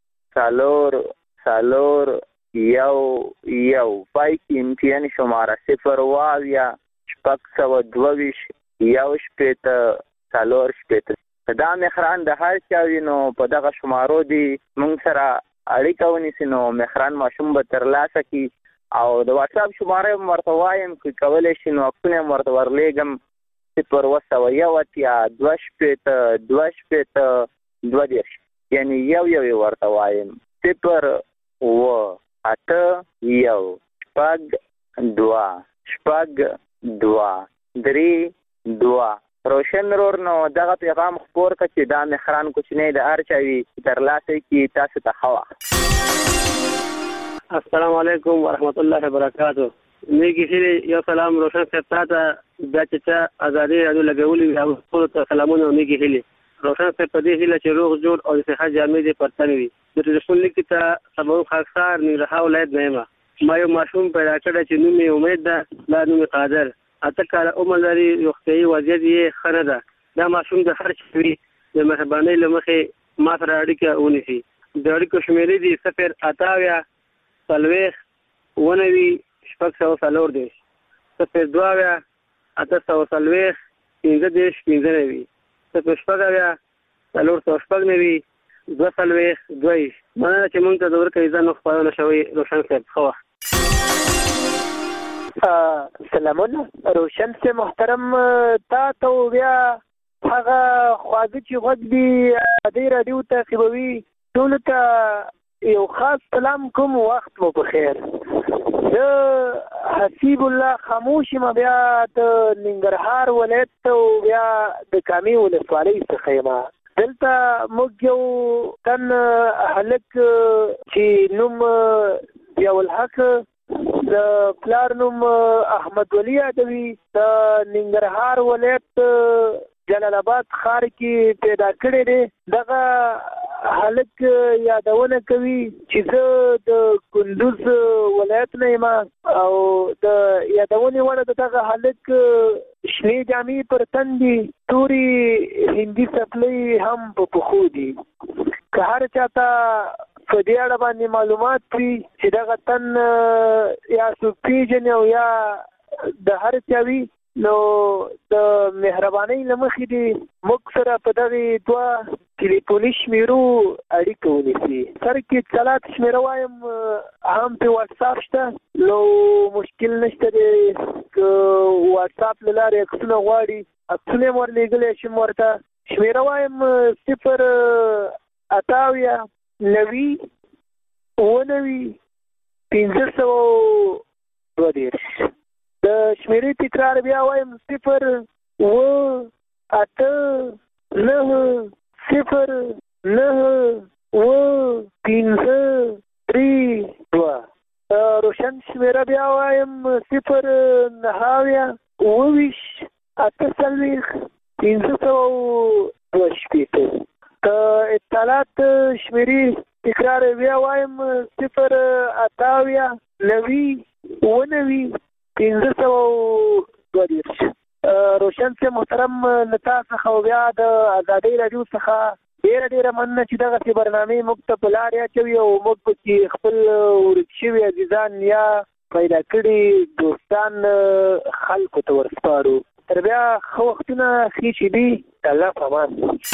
څلور یو پای کې امتیان شماره 0 اویا شپږ سوه دوه یو شپېته څلور شپېته دا مهران د هر چا وي نو په دغه شمارو دي موږ سره اړیکه ونیسي نو مهران ماشوم به ترلاسه کړي او د واتس اپ شماره هم ورته وایم که کولی شي نو عکسونه هم ورته ورلیږم 0 یو اتیا دوه شپېته دوه دېرش یعنی یو یې ورته وایم 0 اته یو شپږ دوه درې دوه روشن رور نو دغه پیغام خپور که چې دا مهران کوچنی د هر چا وي ترلاسه کړي تاسو ته ښه وخت السلام علیکم ورحمت الله وبرکاتو نیکی هیلې یو سلام روشن صاحب ته بیا چې چا ازادي راډیو لګولي وي هغو ټولو ته سلامونه او نیکی هیلې روشن صاحب په دې هیله چې روغ جوړ او د صحت جامې دې پر تن وي د ټلیفون لیک ته سبا خاکسار ننګرهار ولایت نه یم ما یو ماشوم پیدا کړی چې نوم یې امید ده لا نوم یې قادر اته کاله عمر لري روغتیایي وضعیت یې ښه نه ده دا ماشوم د هر چا وي د مهربانۍ له مخې ما سره اړیکه ونیسي د اړیکو شمېرې دي 0 اته اویا څلوېښت اووه نوي شپږ سوه څلور دېرش 0 دوه اویا اته سوه څلوېښت پنځه دېرش پنځه نوي 0 شپږ اویا څلور سوه شپږ نوي دوه څلوېښت دوه ویشت مننه چې موږ ته د ورکړې ځان خپرونه شوی روشن صاحب ښه وخت سلامونه روشن سے محترم تا ته بیا هغه خواږه چې غوږ دي ازادۍ راډیو تعقیبوي ټولو ته یو خاص سلام کوم وخت مو په خیر زه حسیب الله خاموش یم بیا د ننګرهار ولایت ته بیا د کامې ولسوالۍ څخه یم دلته موږ یو تن هلک چې نوم ضیاءالحق د پلار نوم احمد ولی یادوي د ننګرهار ولایت جلال آباد ښار کې پیدا کړی دی دغه هلک یادونه کوي چې زه د کندوز ولایت نه یم او د یادونې وړ د دغه هلک شنې جامې پر تن دي تورې هندي څپلۍ هم په پښو دي که هر چاته په دې اړه باندې معلومات وي چې دغه تن یا څوک پیژني او یا د هر چا وي نو د مهرباني لمخې دي موږ سره په دغه دوه ټلیفوني شمیرو اړیکه ونیسي. سره کې صلات شمیره وایم هم په واتس اپ شته، نو مشکل نشته دی. واتس اپ لاره عکسونه غواړي، عکسونه ورلېږلی شم ورته. شمیره وایم 098 د شمیرې تکرار بیا وایم 0890532. روشن شمیره بیا وایم 098 اطلاعات شمیرې تکرار بیا وایم 090 روشن سے محترم نتا څخه بیا د آزادۍ رادیو څخه ډېره مننه چې دغه برنامې موږ ته په لارې اچوي او موږ چې خپل ورک شوي عزیزان یا پیدا کړي دوستان خلکو ته ورسپارو. تر بیا ښه وختونه ښې چې دي. الله پامان.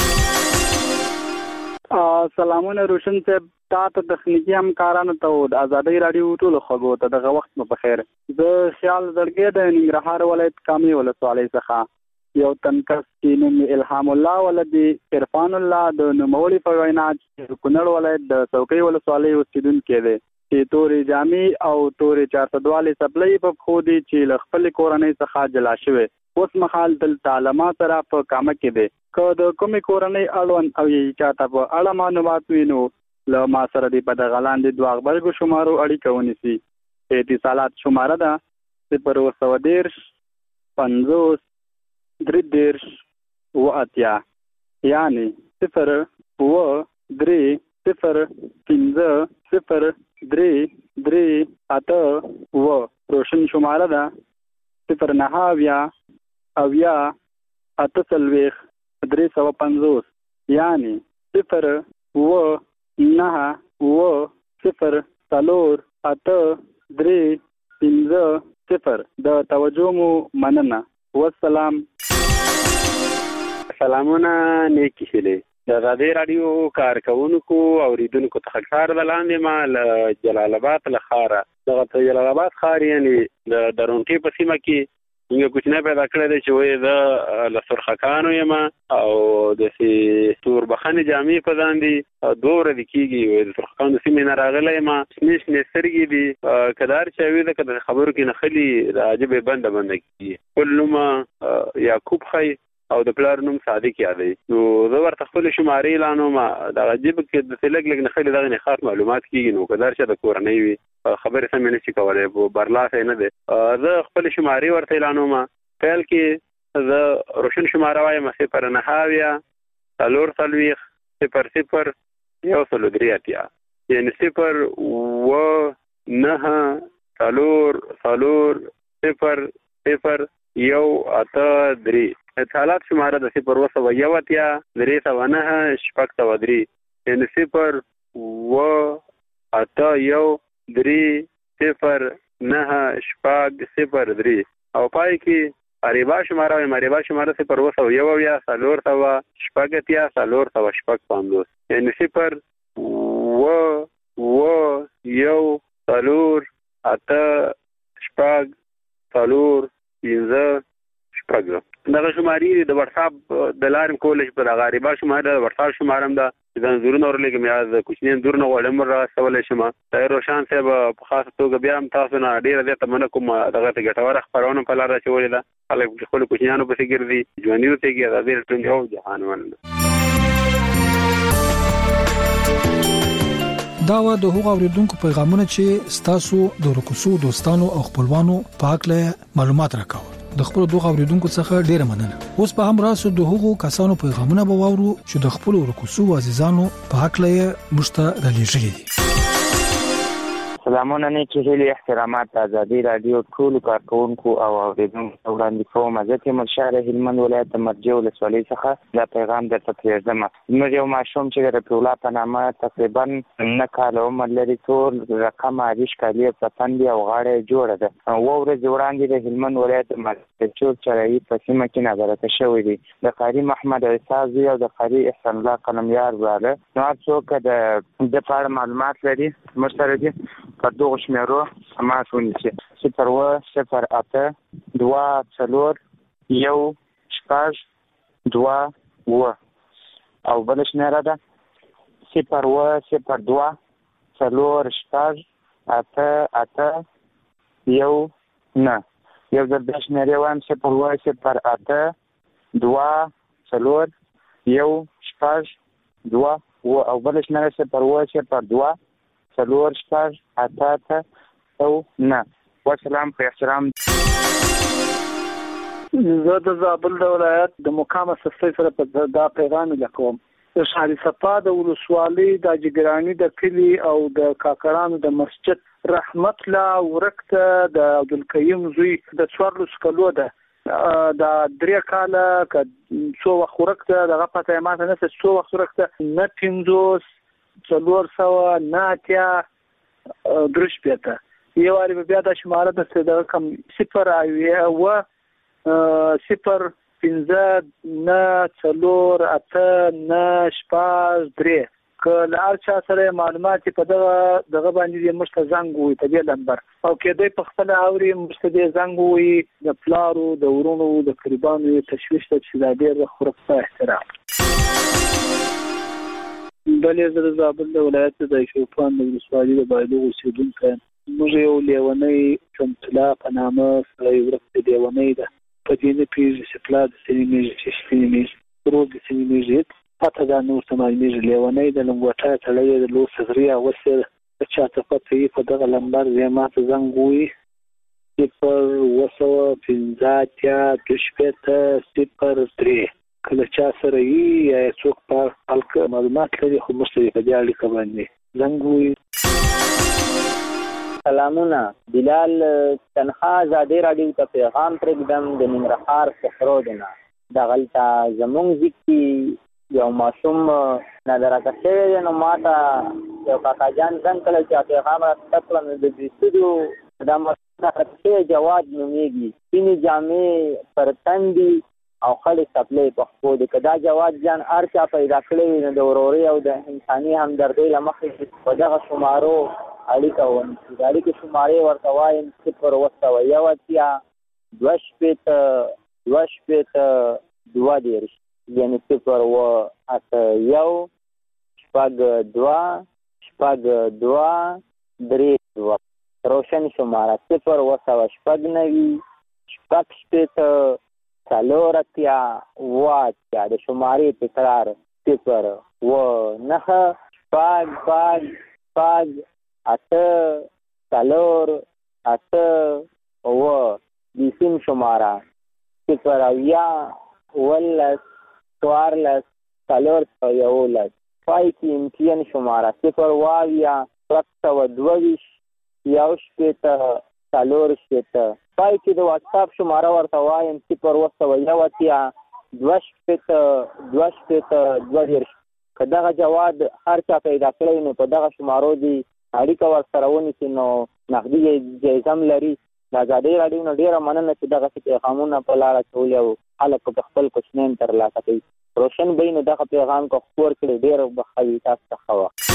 سلامونه روشن صاحب، تا ته تخنیکی همکارانو ته د آزادۍ راډیو ټولو خلکو ته دغه وخت مو بخیر. زه خیال زړګی د ننګرهار ولایت کامې ولسوالۍ څخه یو تنکس چې نوم الهام الله ولدي عرفان الله د نوموړي په وینا چې کونړ ولایت د څوکۍ ولسوالۍ اوسیدونکی دی چې تورې جامې او تورې 442 سپلۍ په پښو دي چې له خپلې کورنۍ څخه جلا شوی. اوس مهال دلته علما سره په کامه کې دی. که د کومې کورنۍ اړوند او یې چاته په اړه معلومات وي نو له ما سره دې په دغه لاندې دوه غبرګو شمارو اړیکه ونیسي. اتصالات شماره ده 010 50 33 یعنی 030500338. روشن شماره ده 090 یعنی 090033850. د توجه مو مننه. والسلام. سلامونه نیکی هیلې. د آزادۍ راډیو کارکونکو او اوریدونکو ته خیر ولاندې ما له جلال آباد له ښاره دغه جلال آباد ښار یعنی د درونټي په سیمه کې یو کوچنی پیدا کړی دی چې وایي زه له سرخکانو یم او داسې توربخنې جامې په ځان دي. 2 ورځې کېږي وایي د سرخکانو سیمې نه راغلی یم. شنې شنې سترګې دي، که د هر چا وي ده که د خبرو کې نښلي د عجبې بنده کېږي. خپل نوم یعقوب خی او د پلار نوم صادق یادوي. نو زه ورته خپلې شمارې اعلانوم. دغه جیب کې داسې لږ نښلي دغه نه خاص معلومات کېږي. نو که د هر چا د کورنۍ وي خبرې سمې نشي کولی، برلاسی نه دی. زه خپلې شمارې ورته اعلانوم. پیل کې زه روشن شماره وایم 090 440 00 یعنی 090 اتصالات شماره د 010 309 شپږ یعنی 010 او پای کې اریبا شماره وایم. اریبا شماره 010 450 یعنی 010 دغه شمارې د واتس اپ د لارې کولای شي. په دغه اریبا شماره د واتس اپ شماره هم ده چې انځورونه ورلېږم یا د کوچني انځورونه غواړم راستولی شم. طاهر روشان صاحب په خاصه توګه بیا هم تاسو نه ډېره زیاته مننه کوم. دغه ته ګټوره خپرونه په لار اچولې ده. خلک خپلو کوچنیانو پسې ګرځي، ژوندي ورتېږي. ازادي راډیو او جهان مننه. دا و د هغو اوریدونکو پیغامونه چې ستاسو د ورکوسو دوستانو او خپلوانو په اړه معلومات راکاو. د خپل دوه اوریدونکو څخه ډیره مننه. اوس په هم راسو د هغو کسانو پیغامونه به واورو چې د خپل ورکوسو عزیزانو په اړه مشته رالېږلي دي. سلامونه نیکی هیلې احترامات ازادي رادیو ټولو کارکونکو او اوریدونکو وړاندې کوم. زه تیمورشاه هلمند ولایت د مرجع ولسوالۍ څخه دا پیغام درته پرېږدم. زموږ یو ماشوم چې د رفیع الله په نامه تقریبا 9 کاله عمر لري، ټول رقم عادي ښکالي په تندې او غاړه جوړه ده. 2 ورځې وړاندې د هلمند ولایت د مرکچور چرایي په سیمه کې نابرابر شوی دی. د قاری محمد عیسی زوی او د قاری احسان الله قلميار وراله. نو هر څوک د پاره معلومات لري مشترک دي په دغه شمیرو تماس ونیسي. 008 2 4 1 6 2 و او بل شمیره ده 0 02 4 6 8 1 9. یو ځل د شمیرې وایم 0 08 2 4 1 6 2 و او بل شمیره 0 02 4 6 8 او نه. والسلام په احترام. زه د زابل د ولایت د مقام اساسي سره په دا پیغام لیکوم. د شهر صفا د ولسوالۍ د جګرانی د کلی او د کاکړانو د مسجد رحمت الله ورکته د عبدالقیوم زوی د 14 کلو ده. دا 3 کاله څو وخت ورکته دغه پته ماته نه څه وخت ورکته نه 500 400 نه اتیا درش پیته یو اړ بیا د شماره د څه د کم 0 او 0 15 نه 4 8 نه 6 3 کله ارچا سره معلومات په دغه باندې مشته زنګ وي په دې نمبر او کېدای په خپل اوري مشته دې زنګ وي د پلارو د ورونو د قربانو تشويش ته چې دا ډېر خورخه احترام. بلې زه د زابل د ولایت د شوپان د ولسوالۍ د بایلوغ اوسېدونکی موږ یو لیونی چمتلا په نامه سړی ورک د لیونی ده په دې نه پېژني چې پلا د سینې مېږي چې شپې مېږي روز د سینې مېږي پته دا نور ته معلومېږي لیونی د لنګوټه تړلی د لو صغري اغوستې ده د چا ته پته وي په دغه لمبر زه ماته زنګ ووي 0 2 3 کله چا سره یې یا څوک په خلک معلومات لري خو مشتري په دې اړیکه باندې زنګ وي. سلامونه بلال تنها آزادي رادیو ته پیغام پرېږدم د ننګرهار څخه نه د غلطه زمونږ ځکې یو ماشوم نادرکه شوی دی. نو ماته یو کاکا جان زنګ کړی چې پیغام راته کړم د استودیو دا ماشوم نادرکه جواد نومیږي سپینې جامې پر تندي او خړې سپلې په خپو دي. که دا جواد جان هر چا پیدا کړی نو د ورورۍ او د انساني همدردۍ له مخې په دغه شمارو اړیکه ونیسي. د اړیکې شمارې ورته وایم 0 2 8 2 یعنې 0 8 1 2 3 روشن شماره 0 8 سالورتیا واتیا د شمارې تکرار 0 9 5 8 سالور 8 و بیسیم شماره 0 یا ولس 14 سالور 11 پای کې امتیان شماره 0 واویا 22 یو شپېته سالور شپېته پای کې د واتساپ شماره ورته وایم 0 2 2 که دغه جواد هر چا پیدا کړی نو په دغه شمارو دي اړیکه ورسره ونیسي نو نقدي جایزه هم لري. د ازادۍ راډیو نه ډېره مننه چې دغسې پیغامونه په لاره اچولي او خلک په خپل کوچنیان ترلاسه کوي. روشن بهي نو دغه پیغام که خپور کړي ډېر به ښه وي. تاسو ته ښه وخت.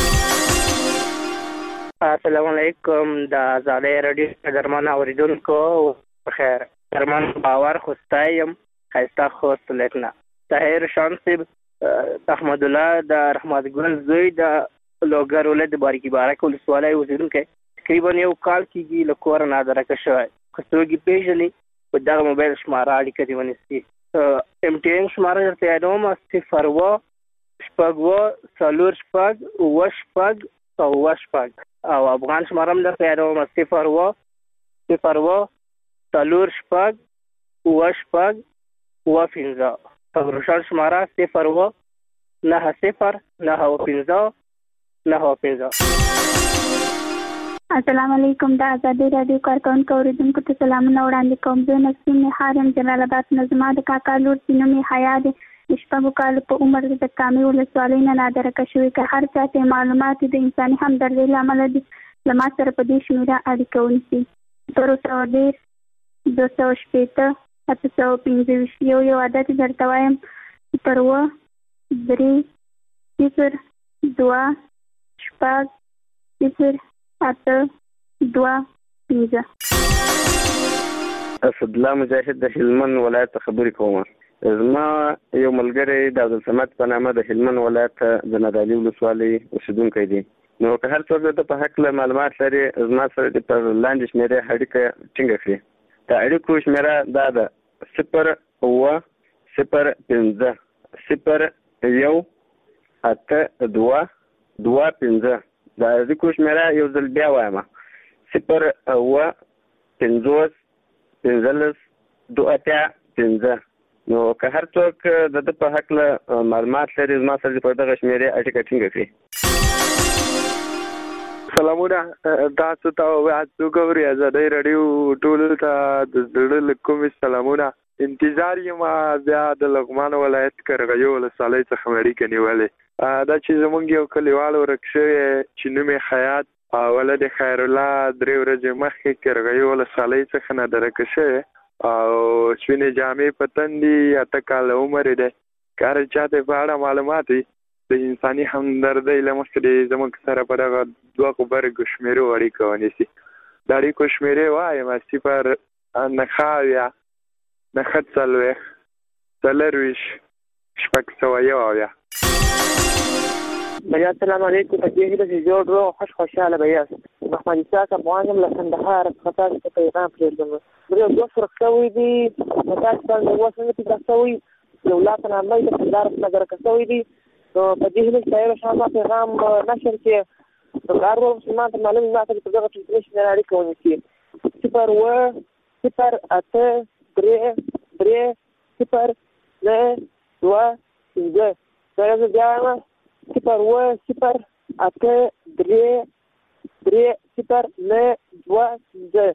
السلام علیکم د ازادۍ راډیو قدرمن اوریدونکو بخیر. درمان باور خوستایم ښایسته خوست لیکنه طاهر شمس احمد الله د رحمت ګل زوی د لوګر ولایت د باریکي بارک ولسوالۍ اوسېدونکی تقریبا یو کال کېږي له کوره نادرکه شوی. که څوک یې پېژني په دغه موبایل شماره اړیکه دې ونیسي. ام ټي ان شماره درته یادوم 0 4 6 او افغان شماره هم درته یادوم 0 4 6 روشن شماره 0 9 0 9 15 9 15. السلام علیکم. د ازادي رادیو کارکونکو اوریدونکو ته سلامونه وړاندې کوم. زه نسیم حارم جلال آباد نه زما د کاکا لور چې نوم یې حیا دی، د شپږو کالو په عمر د کامې ولسوالۍ نه نادرکه شوې. که هر چا ته معلومات د انساني همدردۍ له امله دي له ما سره په دې شمېره اړیکه ونیسي. 010 260 725 یو عدد درته وایم 0 3 0 2 شپږ 0 8 2 5. اسدالله مجاهد د هلمند ولایت خبرې کوم. زما یو ملګری د عبدالصمد په نامه د هلمند ولایت د نادعلي ولسوالۍ اوسیدونکی دی. نو که هر څوک د په حق له معلومات لري زما سره د پر لاندې شمېرې اړیکه ټینګه کړي. د اړیکو شمېره دا ده 0 9 0 5 0 1 8 2 2 5. د اړیکو شمېره یو ځل بیا وایم 0 9 50 15 2 5. نو که هر څوک د په حق له معلومات لري زما سره په دغه شمېرې اړیکه ټینګه کړي. سلامونه. تاسو ته وایو ګوري ازادي رادیو ټول ته د زړه له کومې سلامونه. انتظار یم بیا د لغمان ولایت کرغیو ولسوالۍ څخه اړیکه نیولې. دا چې زمونږ یو کلیوال ورک شوی چې نوم یې خیاط ولد خیر الله 3 ورځې مخکې کرغیو ولسوالۍ څخه نادرکه شوی او سپینې جامې په تن دي، 8 کاله عمر دی. که هر چا ته په اړه معلومات وي د انساني همدردۍ له مخې زموږ سره په دغه 2 غبرګو شمېرو اړیکه ونیسي. د اړیکو شمېرې وایم 0 9 40 4 بیا السلام علیکم. په دې هیله چې جوړ روغ خوشحاله به یاست. محمد اسحاق افغان یم له کندهار څخه تاسو ته پیغام پرېږدم. زه دوه فرق شوی دي تاسو ته د وسنه پیدا شوی یو لا په نامه د کندهار نظر کوي دي. نو په دې هیله چې یو شامه پیغام نشر کې د کارو مسلمان ته معلومه ما ته په دغه ټلیفون اړیکه ونیسي 0 0 8 3 3 0 9 2 5. دا زه بیا 0 0 8 3 3 0 9 2 5.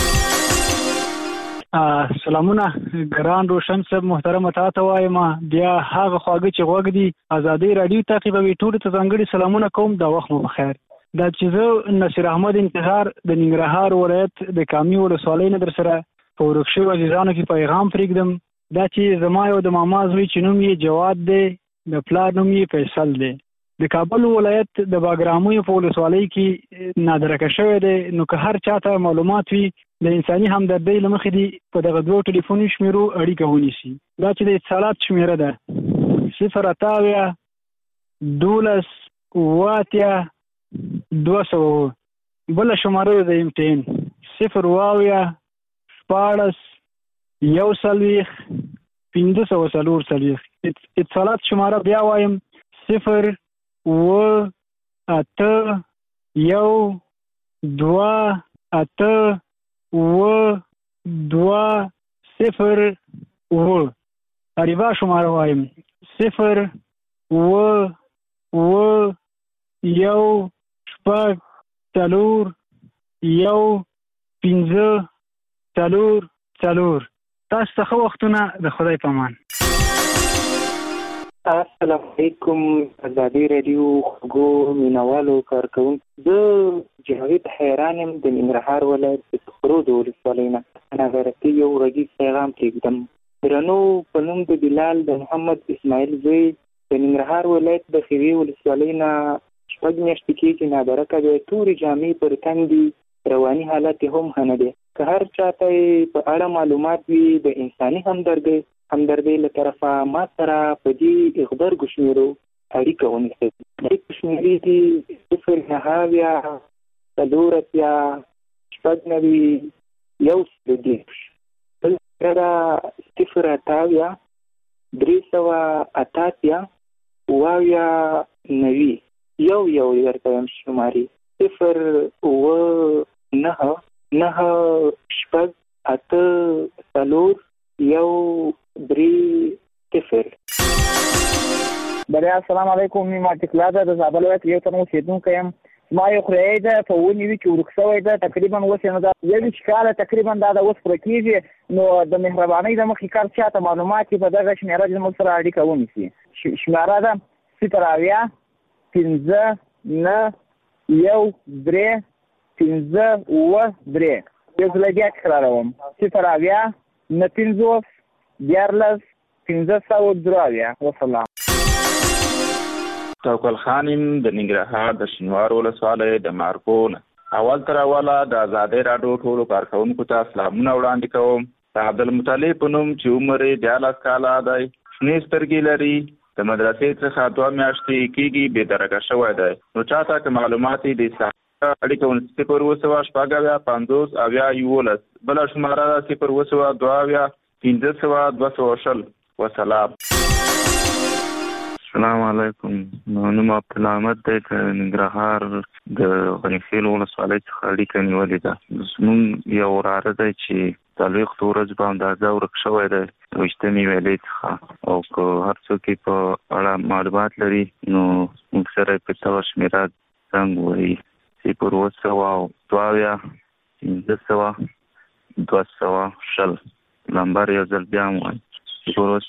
سلامونه ګران روشن صاحب محترم تاسو وایم. بیا هغه خواږه چې غوږ دي ازادي رادیو تعقیبوي ټول ته ځانګړي سلامونه کوم. د وخت مو بخیر. دا چې زه نصیر احمد انتظار د ننګرهار ولایت د کامې ولسوالۍ نه در سره په ورک شویو عزیزانو کې پیغام پرېږدم. دا چې زما یو د ماما زوی چې نوم یې جواد دی، د پلار نوم یې فیصل دی، د کابل ولایت د باګرامو په ولسوالۍ کې نادرکه شوی دی. نو که هر چاته معلومات وي د انساني همدردۍ له مخې دي په دغه 2 ټلیفوني شمېرو اړیکه ونیسي. دا چې د اتصالات شمېره ده 0 8 12 200. بله شماره د امتحان 0 14 1 540. اتصالات شماره بیا وایم 0 8 1 2 8 2 0 اریبا شماره وایم 0 1 شپږ 4 1 5 4. تاسو ته ښه وختونه. د خدای په امان. السلام علیکم. ازادي رادیو خو مینوالو کارکون. زه جاوید حیران یم د ننګرهار ولایت د خرود ولسوالۍ نه ناغرتي یو غږیز پیغام پرېږدم. درنو په نوم د بلال د محمد اسماعیل زوی د ننګرهار ولایت د خیوي ولسوالۍ نه 6 میاشتې کېږي نادرکه دی. تورې جامې پر تن دي، رواني حالت یې هم ښه نه دی. که هر چاته په اړه معلومات وي د انساني همدردۍ له طرفه ما سره په دې غبرګو شمېرو اړیکه ونیسئ. اړیکې شمېرې دي 0 9 4 1 0 388 یو ورته هم شماري 0 9 شپږ 8 4 1 3 0. بله السلام علیکم. نیمه ټکلاده د زابل ولایت یو تنو اوسېدونکی یم. ما یو خدای ده په ونی وی کې ورکسوي ده تقریبا اوس نه ده یوه کال تقریبا دا اوس پر کېږي نو د مهرباني د مخې کار چاته معلومات په دغه شمیره د موږ سره اړیکه ونیسي شمیره ده 0 15 9 1 3 15 و 3 یو ځل بیا تکراروم 0 9 50 14 15 وسلام. توکل خانم د ننګرهار د شینوار ولسوالۍ د مارکون اول تر اوله د آزادۍ راډیو ټولو کارکونکو ته سلامونه وړاندې کوم. د عبدالمطلب په نوم چې عمر یې 14 کاله دی، شنې سترګې لري، د مدرسې څخه 2 میاشتې کېږي بې درکه شوی دی. نو چاته که معلومات د اړیکه ونیسي 0 50 بله شماره ده 0 15 وسلام. السلام علیکم. نوم عبدالحمد دی، د ننګرهار د غنیخیل ولسوالۍ څخه اړیکه نیولې ده. زموږ یو وراره دی چې 4 ورځې په اندازه ورک شوی دی 28 ویلې څخه، او که هر څوک په اړه معلومات لري نو موږ سره په تور شمیره زنګ ووهي 0 15 200 نمبر یو ځل بیا هم وایي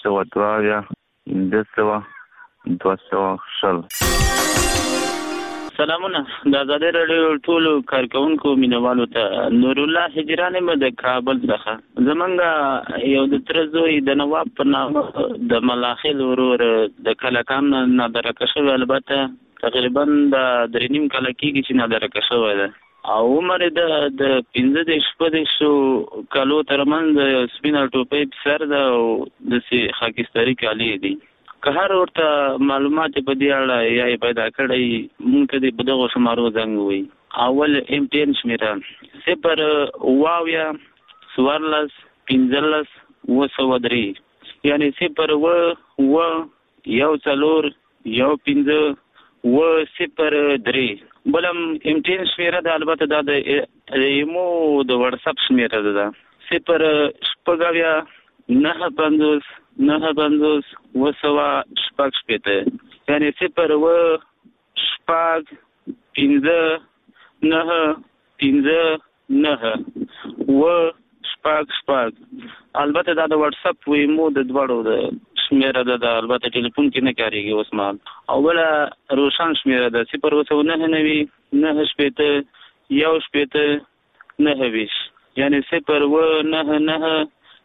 0 200. سلامونه. د آزادۍ راډیو ټولو کارکونکو مینوالو ته نور الله هجران مې د کابل څخه. زمونږ یو د تر زوی د نواب په نامه د ملاخیل ورور د کلکان نادرکه شوی، البته تقریبا د 3.5 کاله کېږي چې نادرکه شوی ده، او عمر د 15 کالو ترمنځ سپینه ټوپۍ په سر ده او داسې خاکستري کالي دي. که هر ورته معلومات په دې اړه یا پیدا کړی مونږ ته په دغه شمارو زنګ ووهي. اول MTN شمیره 0 14 15 3 یعنی 0 1 4 1 15 3. بلم MTN شمیره ده، البته دا د ایمو د واتساپ شمیره ده 0 9 50 9 50 وسوا یعنی 0 5 9 9 البته دا د واتساپ ویمو د دوړو د شمیره ده، البته ټلیفون کې نه کاریږي اوس مال. اوله روشن شمیره ده 0 9 9 1 9 یعنی 0 9 9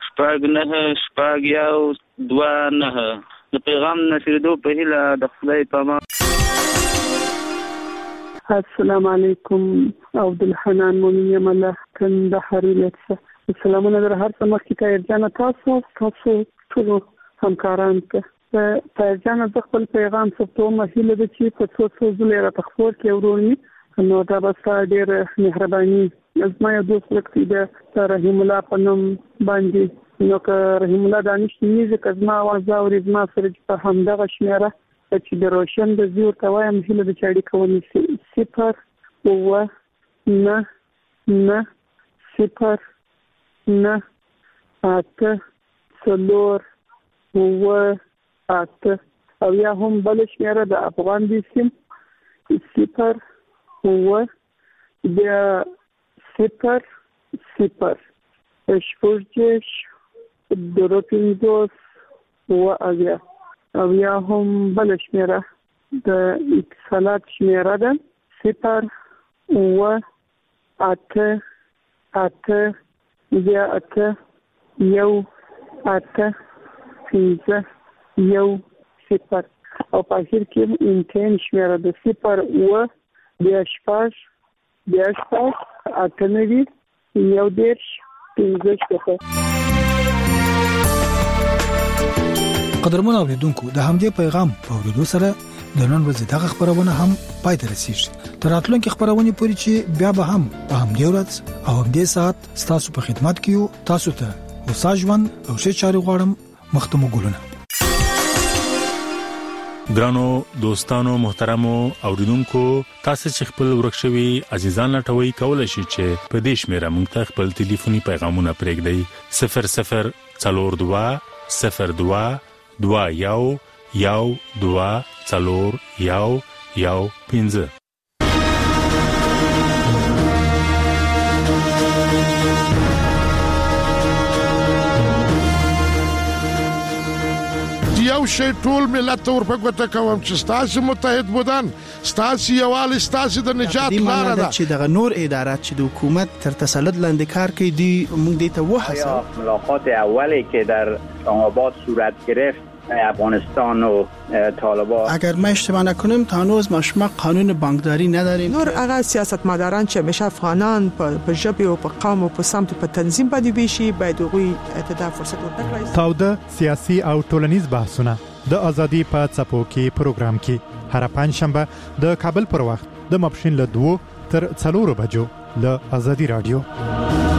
2 د پیغام نشریدو په هیله د خدای په امان. السلام علیکم. عبدالحنان مومن یم الله کندهار ولایت. سلامونه در هر څه مخکې ته ارجانه تاسو ټولو همکارانو ته ارجانه د خپل پیغام ثبتوم هیله ده چې په څو ځله را تخفور کې ورونی نو دا به ډېر مهرباني. زما یو دوست لکه د رحیم الله په نوم باندې نو که رحیم الله دانش نیزه که زما आवाज اوري زما سره په همدغه شمیره چې د روشن د زیور ته وایم هیله د اړیکه ونیسي 0 9 9 0 9 8 4 8 او یا هم بل شمیره د افغان دي سیم 0 بیا 0 شپږ او یا هم بل شمیره د اتصالات شمیره ده 0 8 8 بیا 8 1 8 5 1 0 او په اخر کې MTN شمیره ده 0 بیا 6 بیا 8 9 1 15. قدرمن اوریدونکو د همدې پیغام په اوریدو سره د نن ورځې دغه خبرونه هم پای ته رسیږي. تر راتلونکي خبرونه پورې چې بیا به هم په همدې ورځ او همدې ساعت تاسو په خدمت کې یو. تاسو ته وساجوان او ښه چاري غواړم. مختمو ګلونه. ګرانو دوستانو محترمو اوریدونکو، تاسو چې خپل ورکشوي عزیزان لټوي کولای شئ چې په دې شمیره موږ ته خپل ټلیفوني پیغامونه پرېږدئ 0042 02 21 1 2 4 1 1 15. یو شی ټول ملت ورپګوته کوم چې تاسو متحد بودن تاسو یوال تاسو د نجات لار ده چې د نور ادارات چې د حکومت تر تسلط لاندې کار کوي دی موږ دې ته وحسه ملاقات اولی که در آباد صورت گرفت افغانستان و طالبان اگر ما اشتباه نکنیم تا هنوز ما قانون بانکداری نداریم نور هغه سیاستمداران چې همیشه افغانان په ژبه او په قوم او په سمت په تنظیم باندې ویشي باید هغوی ته فرصت ورکړي. تاوده سیاسي او ټولنیز بحثونه د ازادي په څپو کې پروګرام کې هر پنځشنبه د کابل پر وخت د ماپښین له 2 تر 4 بجو له ازادي رادیو.